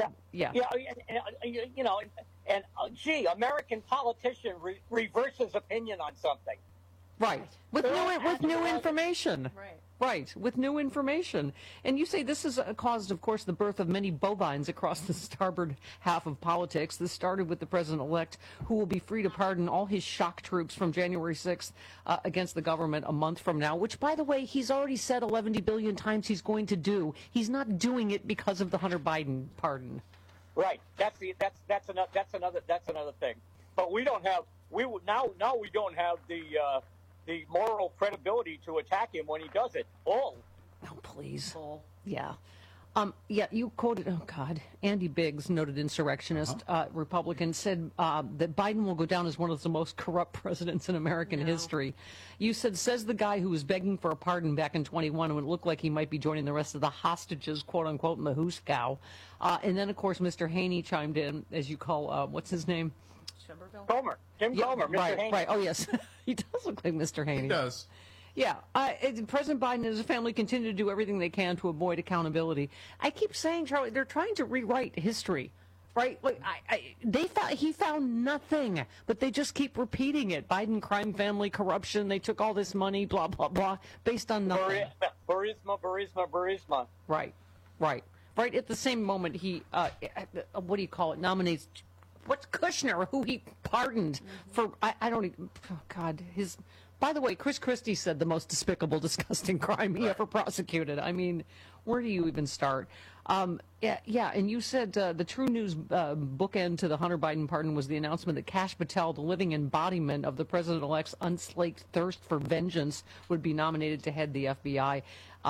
And American politician reverses opinion on something. Right. With new information. Right. With new information. And you say this has caused, of course, the birth of many bovines across the starboard half of politics. This started with the president-elect, who will be free to pardon all his shock troops from January 6th against the government a month from now, which, by the way, he's already said 11 billion times he's going to do. He's not doing it because of the Hunter Biden pardon. Right. That's another thing. But we don't have we don't have the moral credibility to attack him when he does it. No, please. Yeah. Yeah, you quoted, oh God, Andy Biggs, noted insurrectionist, Republican, said that Biden will go down as one of the most corrupt presidents in American history. You said, says the guy who was begging for a pardon back in 21 when it looked like he might be joining the rest of the hostages, quote unquote, in the Hooskow. And then, of course, Mr. Haney chimed in, as you call, what's his name? Comer. Jim Comer, Mr. Right, Haney. right. Oh, yes. He does look like Mr. Haney. He does. Yeah, President Biden and his family continue to do everything they can to avoid accountability. I keep saying, Charlie, they're trying to rewrite history, right? Like he found nothing, but they just keep repeating it. Biden, crime family, corruption. They took all this money, blah blah blah, based on nothing. Burisma. Right. At the same moment, he what do you call it? Nominates. What's Kushner, who he pardoned for? I don't even. Oh God, his. By the way, Chris Christie said the most despicable, disgusting crime he ever prosecuted. I mean, where do you even start? Yeah, and you said the True News bookend to the Hunter Biden pardon was the announcement that Kash Patel, the living embodiment of the president-elect's unslaked thirst for vengeance, would be nominated to head the FBI.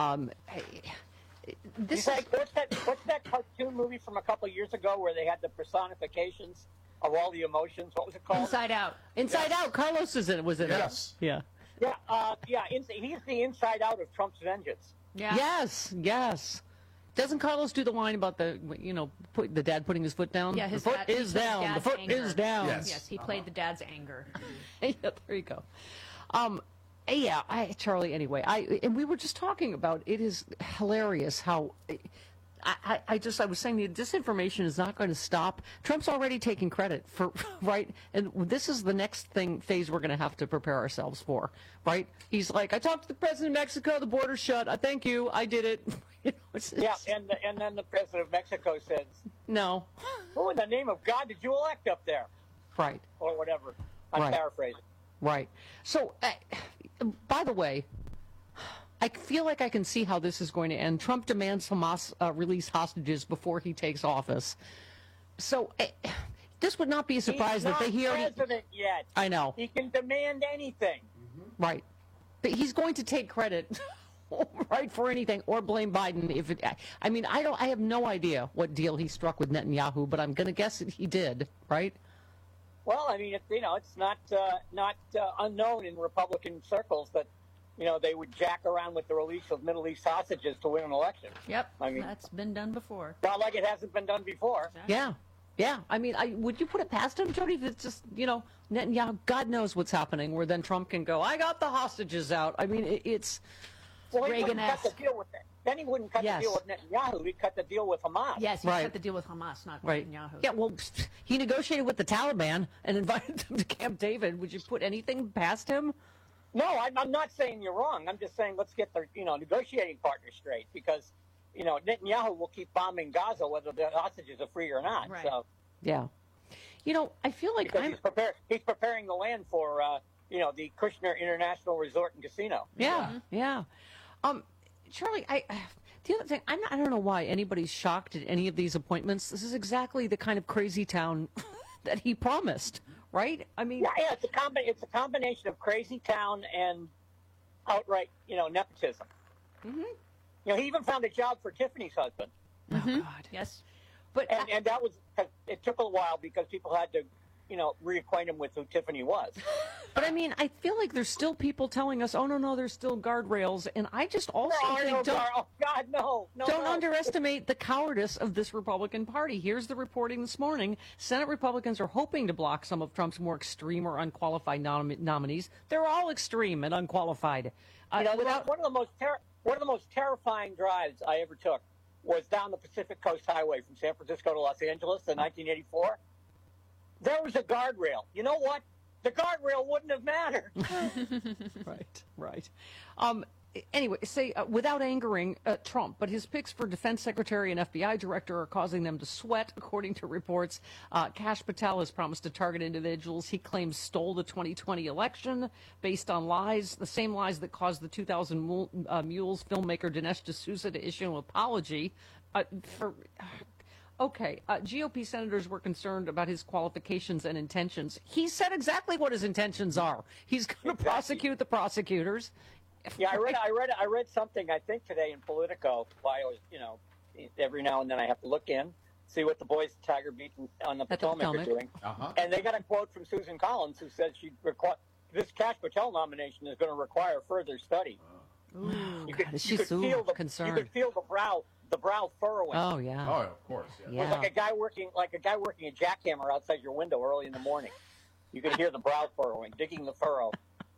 What's that cartoon movie from a couple of years ago where they had the personifications of all the emotions? What was it called? Inside Out. Inside Out. Carlos was in it. Yes. Yeah. Yeah. He's the inside out of Trump's vengeance. Yeah. Yes. Doesn't Carlos do the line about the the dad putting his foot down? Yeah, the foot is down. The foot is down. Yes, he played the dad's anger. Yeah, there you go. Yeah, Charlie. Anyway, and we were just talking about it is hilarious how. I was saying the disinformation is not going to stop. Trump's already taking credit for, right? And this is the next phase we're going to have to prepare ourselves for, right? He's like, I talked to the president of Mexico, the border's shut. Thank you, I did it. Yeah, and then the president of Mexico says, no. Who in the name of God did you elect up there? Right. Or whatever. I'm paraphrasing. Right. So, by the way, I feel like I can see how this is going to end. Trump demands Hamas release hostages before he takes office. So this would not be a surprise that he already. He's not president yet. I know. He can demand anything. Right. But he's going to take credit, right, for anything or blame Biden if it. I mean, I have no idea what deal he struck with Netanyahu, but I'm going to guess that he did. Right. Well, I mean, it's not unknown in Republican circles that. They would jack around with the release of Middle East hostages to win an election. Yep, I mean, that's been done before. Not like it hasn't been done before. Exactly. Yeah. I mean, would you put it past him, Jody? If it's just, Netanyahu, God knows what's happening, where then Trump can go, I got the hostages out. I mean, it's Reagan-esque. Then he wouldn't cut the deal with Netanyahu. He'd cut the deal with Hamas. Yes, he cut the deal with Hamas, not Netanyahu. Yeah, well, he negotiated with the Taliban and invited them to Camp David. Would you put anything past him? No, I'm not saying you're wrong. I'm just saying let's get the negotiating partner straight because Netanyahu will keep bombing Gaza whether the hostages are free or not. Right. So yeah, I feel like he's preparing the land for the Kushner International Resort and Casino. Yeah. Charlie, the other thing I don't know why anybody's shocked at any of these appointments. This is exactly the kind of crazy town that he promised. Right? I mean, yeah, it's a combination of crazy town and outright, nepotism. Mm-hmm. He even found a job for Tiffany's husband. Oh God, yes. But and that was it took a while because people had to, reacquaint him with who Tiffany was. But I mean, I feel like there's still people telling us, "Oh no, there's still guardrails," and I just also think don't underestimate the cowardice of this Republican Party. Here's the reporting this morning: Senate Republicans are hoping to block some of Trump's more extreme or unqualified nominees. They're all extreme and unqualified. One of the most terrifying drives I ever took was down the Pacific Coast Highway from San Francisco to Los Angeles in 1984. There was a guardrail. You know what? The guardrail wouldn't have mattered. Right. Anyway, without angering Trump, but his picks for defense secretary and FBI director are causing them to sweat, according to reports. Kash Patel has promised to target individuals he claims stole the 2020 election based on lies, the same lies that caused the 2000 Mules filmmaker Dinesh D'Souza to issue an apology Okay, GOP senators were concerned about his qualifications and intentions. He said exactly what his intentions are. He's going to prosecute the prosecutors. Yeah, I read something I think today in Politico while I was, every now and then I have to look in, see what the boys at Tiger Beach on the Potomac are doing. And they got a quote from Susan Collins who said this Kash Patel nomination is going to require further study. Ooh, you could concerned. You could feel the brow furrowing. Oh yeah. Oh, of course. Yeah. It was like a guy working a jackhammer outside your window early in the morning. You could hear the brow furrowing, digging the furrow.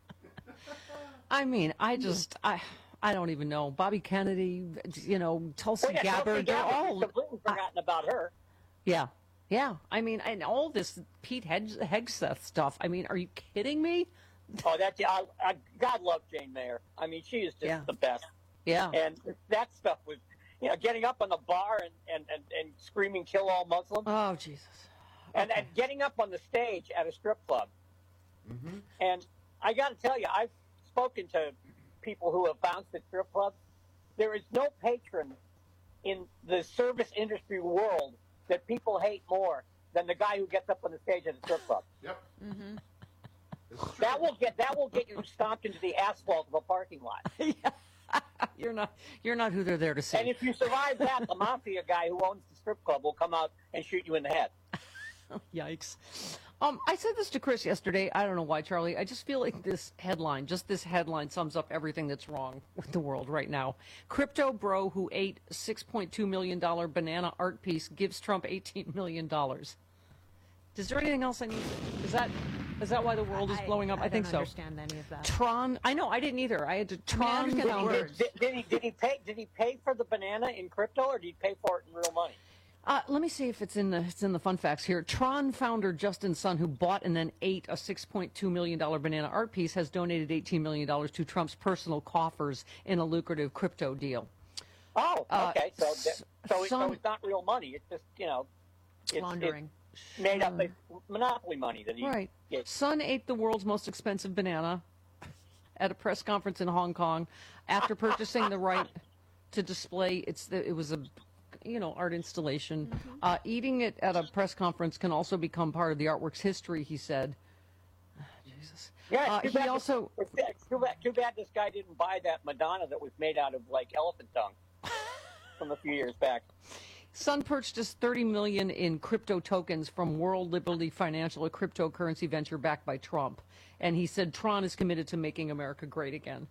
I mean, I don't even know. Bobby Kennedy, Tulsi Gabbard, they're all completely forgotten about her. Yeah. Yeah. I mean, and all this Pete Hegseth stuff. I mean, are you kidding me? Oh, God love Jane Mayer. I mean, she is just the best. Yeah. And that stuff was, getting up on the bar and screaming, "Kill all Muslims." Oh, Jesus. And getting up on the stage at a strip club. Mm-hmm. And I got to tell you, I've spoken to people who have bounced at strip clubs. There is no patron in the service industry world that people hate more than the guy who gets up on the stage at a strip club. Yep. Mm-hmm. That will get you stomped into the asphalt of a parking lot. You're not who they're there to see. And if you survive that, the mafia guy who owns the strip club will come out and shoot you in the head. Yikes. I said this to Chris yesterday. I don't know why, Charlie. I just feel like this headline sums up everything that's wrong with the world right now. Crypto bro who ate $6.2 million banana art piece gives Trump $18 million. Is there anything else I need? Is that why the world is blowing up? I think so. I don't understand any of that. Tron. I know. I didn't either. I had to Tron. Did he pay for the banana in crypto, or did he pay for it in real money? Let me see if it's in the fun facts here. Tron founder Justin Sun, who bought and then ate a $6.2 million banana art piece, has donated $18 million to Trump's personal coffers in a lucrative crypto deal. Oh, okay. So it's not real money. It's just, it's laundering. It's made up of monopoly money that he gets. Sun ate the world's most expensive banana at a press conference in Hong Kong after purchasing the right to display it was a art installation. Mm-hmm. Eating it at a press conference can also become part of the artwork's history, he said. Jesus. Yeah, he also. Too bad this guy didn't buy that Madonna that was made out of elephant tongue from a few years back. Sun purchased $30 million in crypto tokens from World Liberty Financial, a cryptocurrency venture backed by Trump, and he said Tron is committed to making America great again.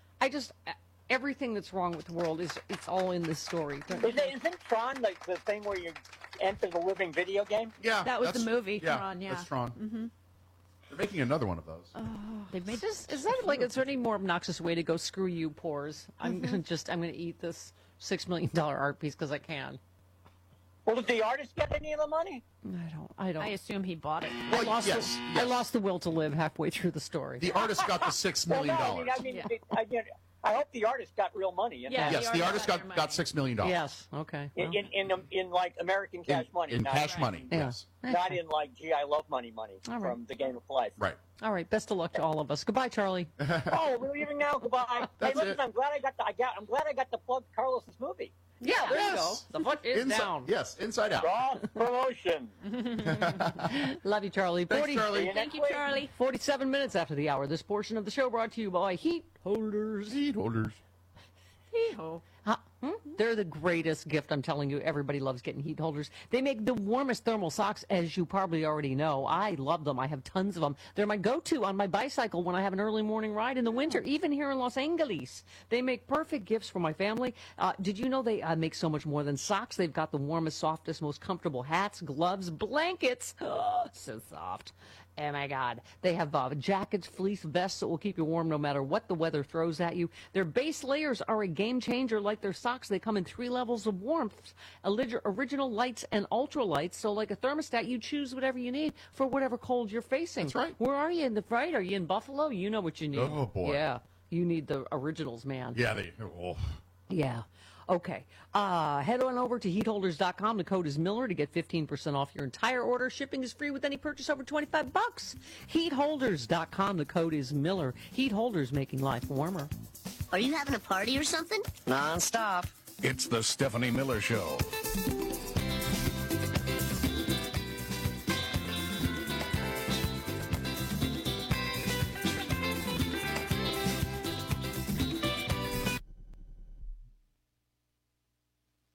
Everything that's wrong with the world it's all in this story. Isn't Tron the thing where you enter the living video game? Yeah, that was the movie. Yeah, Tron. Yeah, that's Tron. Mm-hmm. They're making another one of those. They've made is there any more obnoxious way to go? Screw you, pores. I'm gonna eat this $6 million art piece because I can. Well, did the artist get any of the money? I don't. I assume he bought it. Well, I lost the will to live halfway through the story. The artist got the $6 million. Well, no, I hope the artist got real money. Yes, the artist got $6 million. Yes, okay. Well. In like American cash money. In cash money, yes. Not in like, gee, I love money from the game of life. Right. All right. Best of luck to all of us. Goodbye, Charlie. Oh, we're leaving now. Goodbye. Hey, listen, I'm glad I got to plug Carlos's movie. Yeah, there you go. The foot is down. Yes, Inside Out. Cross promotion. Love you, Charlie. Thanks, Charlie. Thank you, Charlie. 47 minutes after the hour. This portion of the show brought to you by Heat Holders. Heat Holders. Hee-ho. They're the greatest gift, I'm telling you. Everybody loves getting heat holders. They make the warmest thermal socks, as you probably already know. I love them. I have tons of them. They're my go-to on my bicycle when I have an early morning ride in the winter, even here in Los Angeles. They make perfect gifts for my family. Did you know they make so much more than socks? They've got the warmest, softest, most comfortable hats, gloves, blankets. Oh, so soft. Oh, my God. They have jackets, fleece, vests that will keep you warm no matter what the weather throws at you. Their base layers are a game changer like their socks. They come in 3 levels of warmth, original lights and ultra lights. So like a thermostat, you choose whatever you need for whatever cold you're facing. That's right. Where are you in the fright? Are you in Buffalo? You know what you need. Oh, boy. Yeah. You need the originals, man. Yeah, Yeah. Okay. Head on over to heatholders.com. The code is Miller to get 15% off your entire order. Shipping is free with any purchase over $25. Heatholders.com. The code is Miller. Heat Holders, making life warmer. Are you having a party or something? Non-stop. It's the Stephanie Miller Show. Don't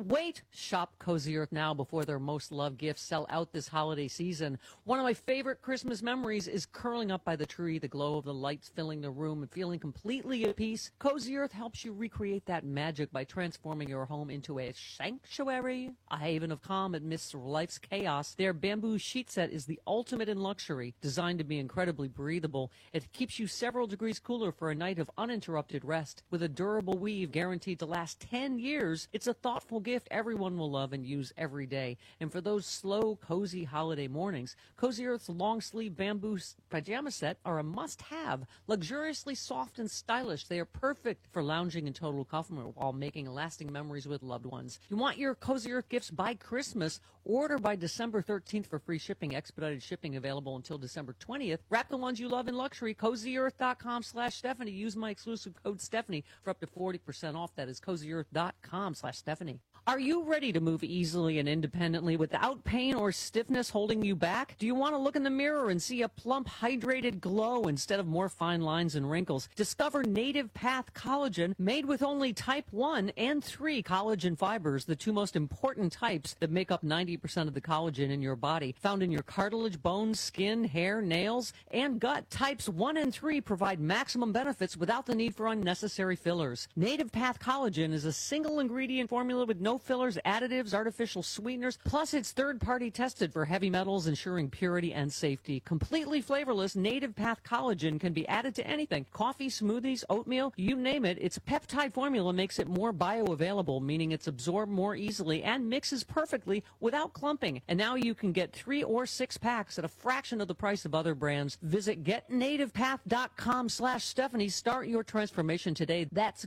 Don't wait. Shop Cozy Earth now before their most loved gifts sell out this holiday season. One of my favorite Christmas memories is curling up by the tree, the glow of the lights filling the room and feeling completely at peace. Cozy Earth helps you recreate that magic by transforming your home into a sanctuary, a haven of calm amidst life's chaos. Their bamboo sheet set is the ultimate in luxury, designed to be incredibly breathable. It keeps you several degrees cooler for a night of uninterrupted rest. With a durable weave guaranteed to last 10 years, it's a thoughtful gift everyone will love and use every day. And for those slow, cozy holiday mornings, Cozy Earth's long-sleeve bamboo pajama set are a must-have. Luxuriously soft and stylish, they are perfect for lounging in total comfort while making lasting memories with loved ones. You want your Cozy Earth gifts by Christmas? Order by December 13th for free shipping. Expedited shipping available until December 20th. Wrap the ones you love in luxury. CozyEarth.com/Stephanie. Use my exclusive code Stephanie for up to 40% off. That is CozyEarth.com/Stephanie. Are you ready to move easily and independently without pain or stiffness holding you back? Do you want to look in the mirror and see a plump, hydrated glow instead of more fine lines and wrinkles? Discover Native Path Collagen, made with only type 1 and 3 collagen fibers, the two most important types that make up 90% of the collagen in your body, found in your cartilage, bones, skin, hair, nails, and gut. Types 1 and 3 provide maximum benefits without the need for unnecessary fillers. Native Path Collagen is a single ingredient formula with no fillers, additives, artificial sweeteners, plus it's third-party tested for heavy metals, ensuring purity and safety. Completely flavorless, Native Path Collagen can be added to anything. Coffee, smoothies, oatmeal, you name it. Its peptide formula makes it more bioavailable, meaning it's absorbed more easily and mixes perfectly without clumping. And now you can get 3 or 6 packs at a fraction of the price of other brands. Visit getnativepath.com/Stephanie. Start your transformation today. That's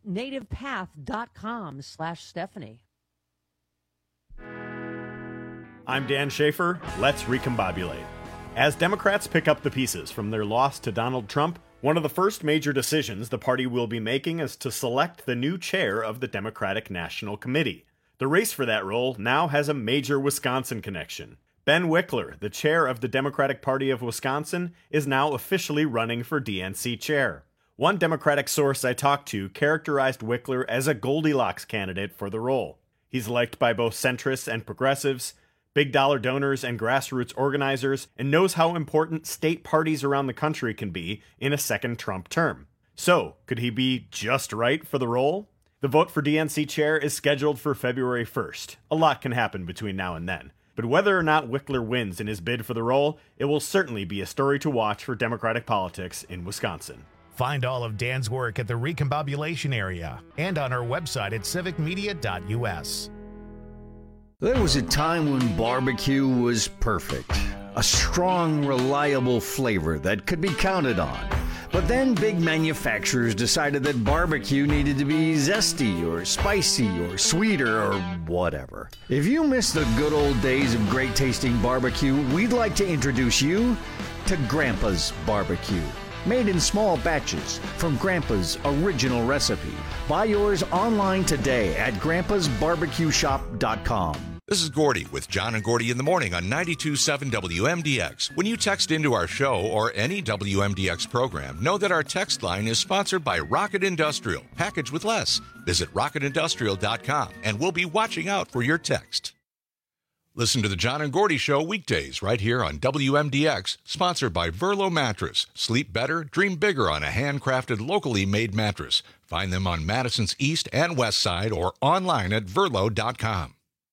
getnativepath.com/Stephanie. I'm Dan Schaefer. Let's recombobulate. As Democrats pick up the pieces from their loss to Donald Trump, one of the first major decisions the party will be making is to select the new chair of the Democratic National Committee. The race for that role now has a major Wisconsin connection. Ben Wickler, the chair of the Democratic Party of Wisconsin, is now officially running for DNC chair. One Democratic source I talked to characterized Wickler as a Goldilocks candidate for the role. He's liked by both centrists and progressives, big dollar donors and grassroots organizers, and knows how important state parties around the country can be in a second Trump term. So, could he be just right for the role? The vote for DNC chair is scheduled for February 1st. A lot can happen between now and then. But whether or not Wickler wins in his bid for the role, it will certainly be a story to watch for Democratic politics in Wisconsin. Find all of Dan's work at the Recombobulation Area and on our website at civicmedia.us. There was a time when barbecue was perfect. A strong, reliable flavor that could be counted on. But then big manufacturers decided that barbecue needed to be zesty or spicy or sweeter or whatever. If you miss the good old days of great tasting barbecue, we'd like to introduce you to Grandpa's Barbecue. Made in small batches from Grandpa's original recipe. Buy yours online today at grandpasbarbecueshop.com. This is Gordy with John and Gordy in the morning on 92.7 WMDX. When you text into our show or any WMDX program, know that our text line is sponsored by Rocket Industrial. Package with less. Visit rocketindustrial.com and we'll be watching out for your text. Listen to the John and Gordy Show weekdays right here on WMDX, sponsored by Verlo Mattress. Sleep better, dream bigger on a handcrafted, locally made mattress. Find them on Madison's East and West Side or online at verlo.com.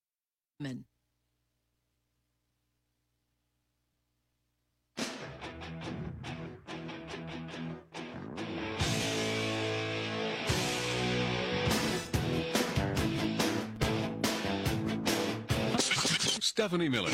Stephanie Miller.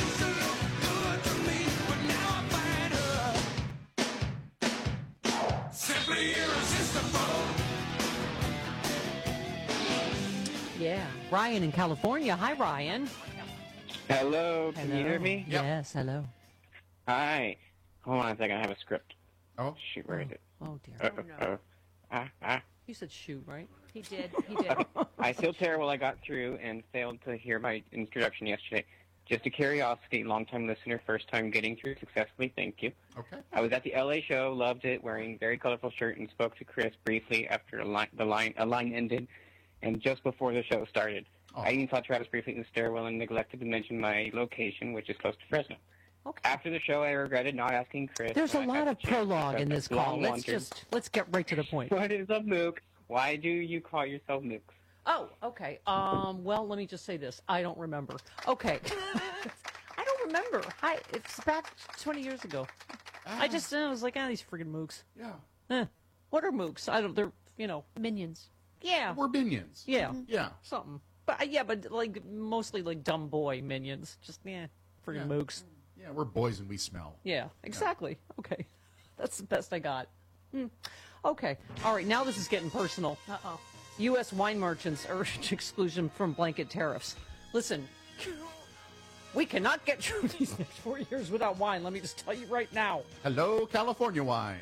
Yeah. Ryan in California. Hi, Ryan. Hello. Can you hear me? Yes, hello. Hi. Hold on a second. I have a script. Oh. Shoot, where is it? Oh, dear. No. You said shoot, right? He did. He did. I feel terrible. I got through and failed to hear my introduction yesterday. Just a curiosity, long-time listener, first time getting through successfully. Thank you. Okay. I was at the LA show, loved it, wearing very colorful shirt, and spoke to Chris briefly after a line ended, and just before the show started. I even saw Travis briefly in the stairwell and neglected to mention my location, which is close to Fresno. Okay. After the show, I regretted not asking Chris. There's a when I lot got of the chance prologue because in this I've call. long Let's get right to the point. What is a mook? Why do you call yourself mooks? Oh, okay. Well, let me just say this. I don't remember. Okay. I don't remember. It's back 20 years ago. I was like, these friggin' mooks. Yeah. What are mooks? They're, Minions. Yeah. We're minions. Yeah. Yeah. Something. But like mostly like dumb boy minions. Just, friggin' mooks. Yeah, we're boys and we smell. Yeah, exactly. Yeah. Okay. That's the best I got. Okay. All right, now this is getting personal. Uh-oh. U.S. wine merchants urge exclusion from blanket tariffs. Listen, we cannot get through these next 4 years without wine. Let me just tell you right now. Hello, California wine.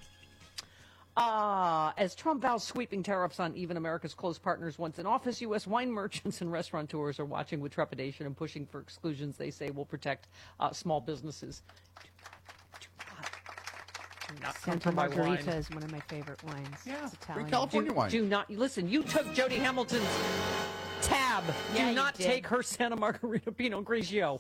As Trump vows sweeping tariffs on even America's close partners once in office, U.S. wine merchants and restaurateurs are watching with trepidation and pushing for exclusions they say will protect small businesses. Santa Margherita is one of my favorite wines. Yeah, it's Italian. great California wine. Do not listen. You took Jody Hamilton's tab. Yeah, do not you did. take her Santa Margherita Pinot Grigio.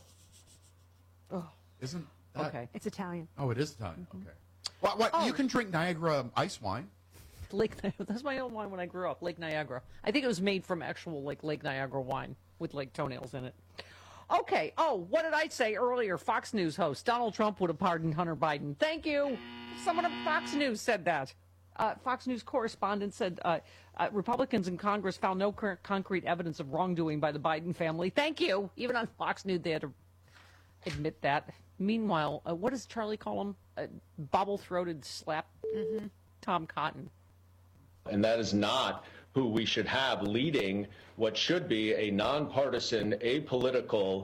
Oh, Isn't that... okay. It's Italian. Oh, it is Italian. Okay. What? You can drink Niagara ice wine. That's my own wine when I grew up. Lake Niagara. I think it was made from actual Lake Niagara wine with toenails in it. Okay. Oh, what did I say earlier? Fox News host Donald Trump would have pardoned Hunter Biden. Thank you. Someone at Fox News said that. Fox News correspondent said Republicans in Congress found no concrete evidence of wrongdoing by the Biden family. Thank you. Even on Fox News, they had to admit that. Meanwhile, what does Charlie call him? Bobble-throated slap? Mm-hmm. Tom Cotton. And that is not who we should have leading what should be a nonpartisan, apolitical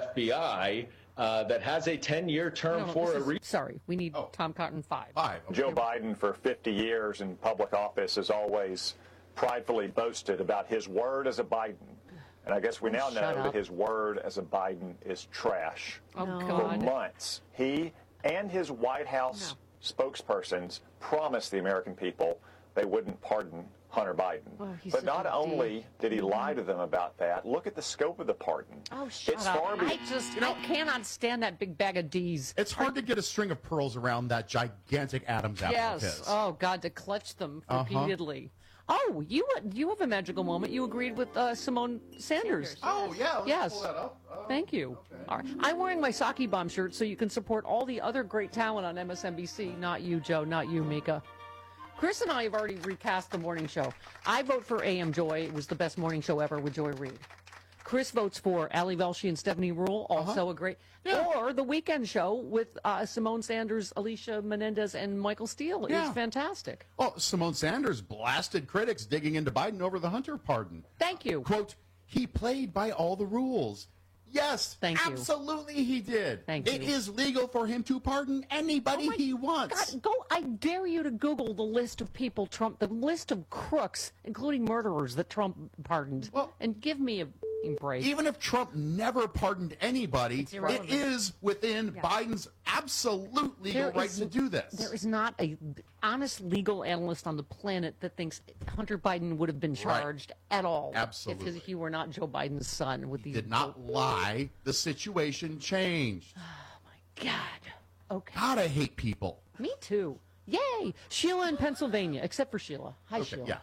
FBI that has a 10-year term for a reason. Sorry, we need Tom Cotton 5. Okay. Joe Biden, for 50 years in public office, has always pridefully boasted about his word as a Biden. And I guess we now know that his word as a Biden is trash. Oh, For God. months, he and his White House spokespersons promised the American people they wouldn't pardon Hunter Biden. Oh, but not only did he lie to them about that, look at the scope of the pardon. Oh, shut It's up. far I cannot stand that big bag of D's. It's hard to get a string of pearls around that gigantic Adam's apple of his. Yes. Oh, God, to clutch them repeatedly. Oh, you have a magical moment. You agreed with Simone Sanders. Oh, yeah. Yes. Pull that up. Thank you. Okay. All right. I'm wearing my Saki Bomb shirt so you can support all the other great talent on MSNBC. Not you, Joe. Not you, Mika. Chris and I have already recast the morning show. I vote for AM Joy. It was the best morning show ever with Joy Reid. Chris votes for Ali Velshi and Stephanie Rule, also a great. Yeah. Or the weekend show with Simone Sanders, Alicia Menendez, and Michael Steele is fantastic. Well, Simone Sanders blasted critics digging into Biden over the Hunter pardon. Thank you. Quote, he played by all the rules. Yes, Thank you. absolutely he did. Thank It you. is legal for him to pardon anybody he wants. God, I dare you to Google the list of people the list of crooks, including murderers that Trump pardoned, and give me a break. Even if Trump never pardoned anybody, it is within Biden's absolute legal right to do this. There is not a honest legal analyst on the planet that thinks Hunter Biden would have been charged at all. Absolutely. If he were not Joe Biden's son. With these Did not lie. The situation changed. Oh, my God. Okay. God, I hate people. Me too. Yay! Sheila in Pennsylvania, except for Sheila. Hi, Sheila. Yeah.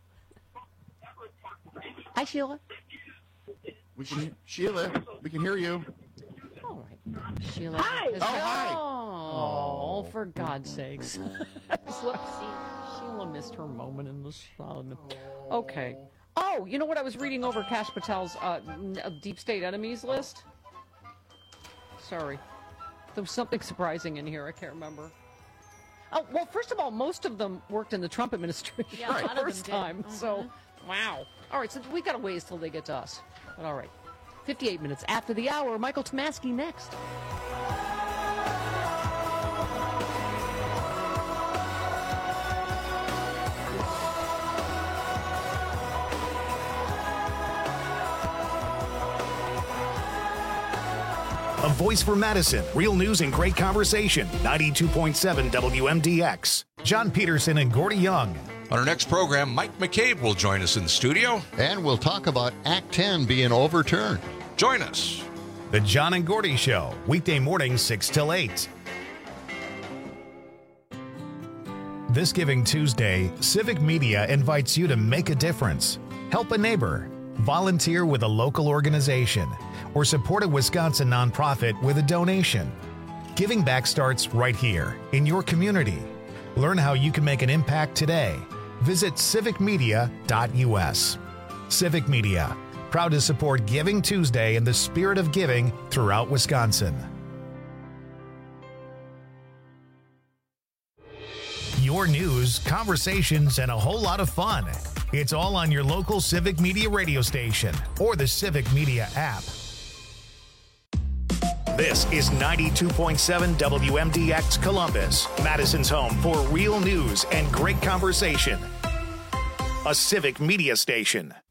Hi, Sheila. Sheila, we can hear you. All right. Sheila. Hi. Hi. Oh, for God's sakes. Sheila missed her moment in the sun. Okay. Oh, you know what? I was reading over Kash Patel's Deep State Enemies list. Sorry. There was something surprising in here. I can't remember. Oh, well, first of all, most of them worked in the Trump administration Yeah, a lot of them first did. time. So, wow. All right, so we got a ways till they get to us. But all right. 58 minutes after the hour. Michael Tomasky next. A voice for Madison. Real news and great conversation. 92.7 WMDX. John Peterson and Gordy Young. On our next program, Mike McCabe will join us in the studio. And we'll talk about Act 10 being overturned. Join us. The John and Gordy Show, weekday mornings 6 till 8. This Giving Tuesday, Civic Media invites you to make a difference. Help a neighbor, volunteer with a local organization, or support a Wisconsin nonprofit with a donation. Giving back starts right here, in your community. Learn how you can make an impact today. Visit civicmedia.us. Civic Media, proud to support Giving Tuesday in the spirit of giving throughout Wisconsin. Your news, conversations, and a whole lot of fun. It's all on your local Civic Media radio station or the Civic Media app. This is 92.7 WMDX Columbus, Madison's home for real news and great conversation. A Civic Media station.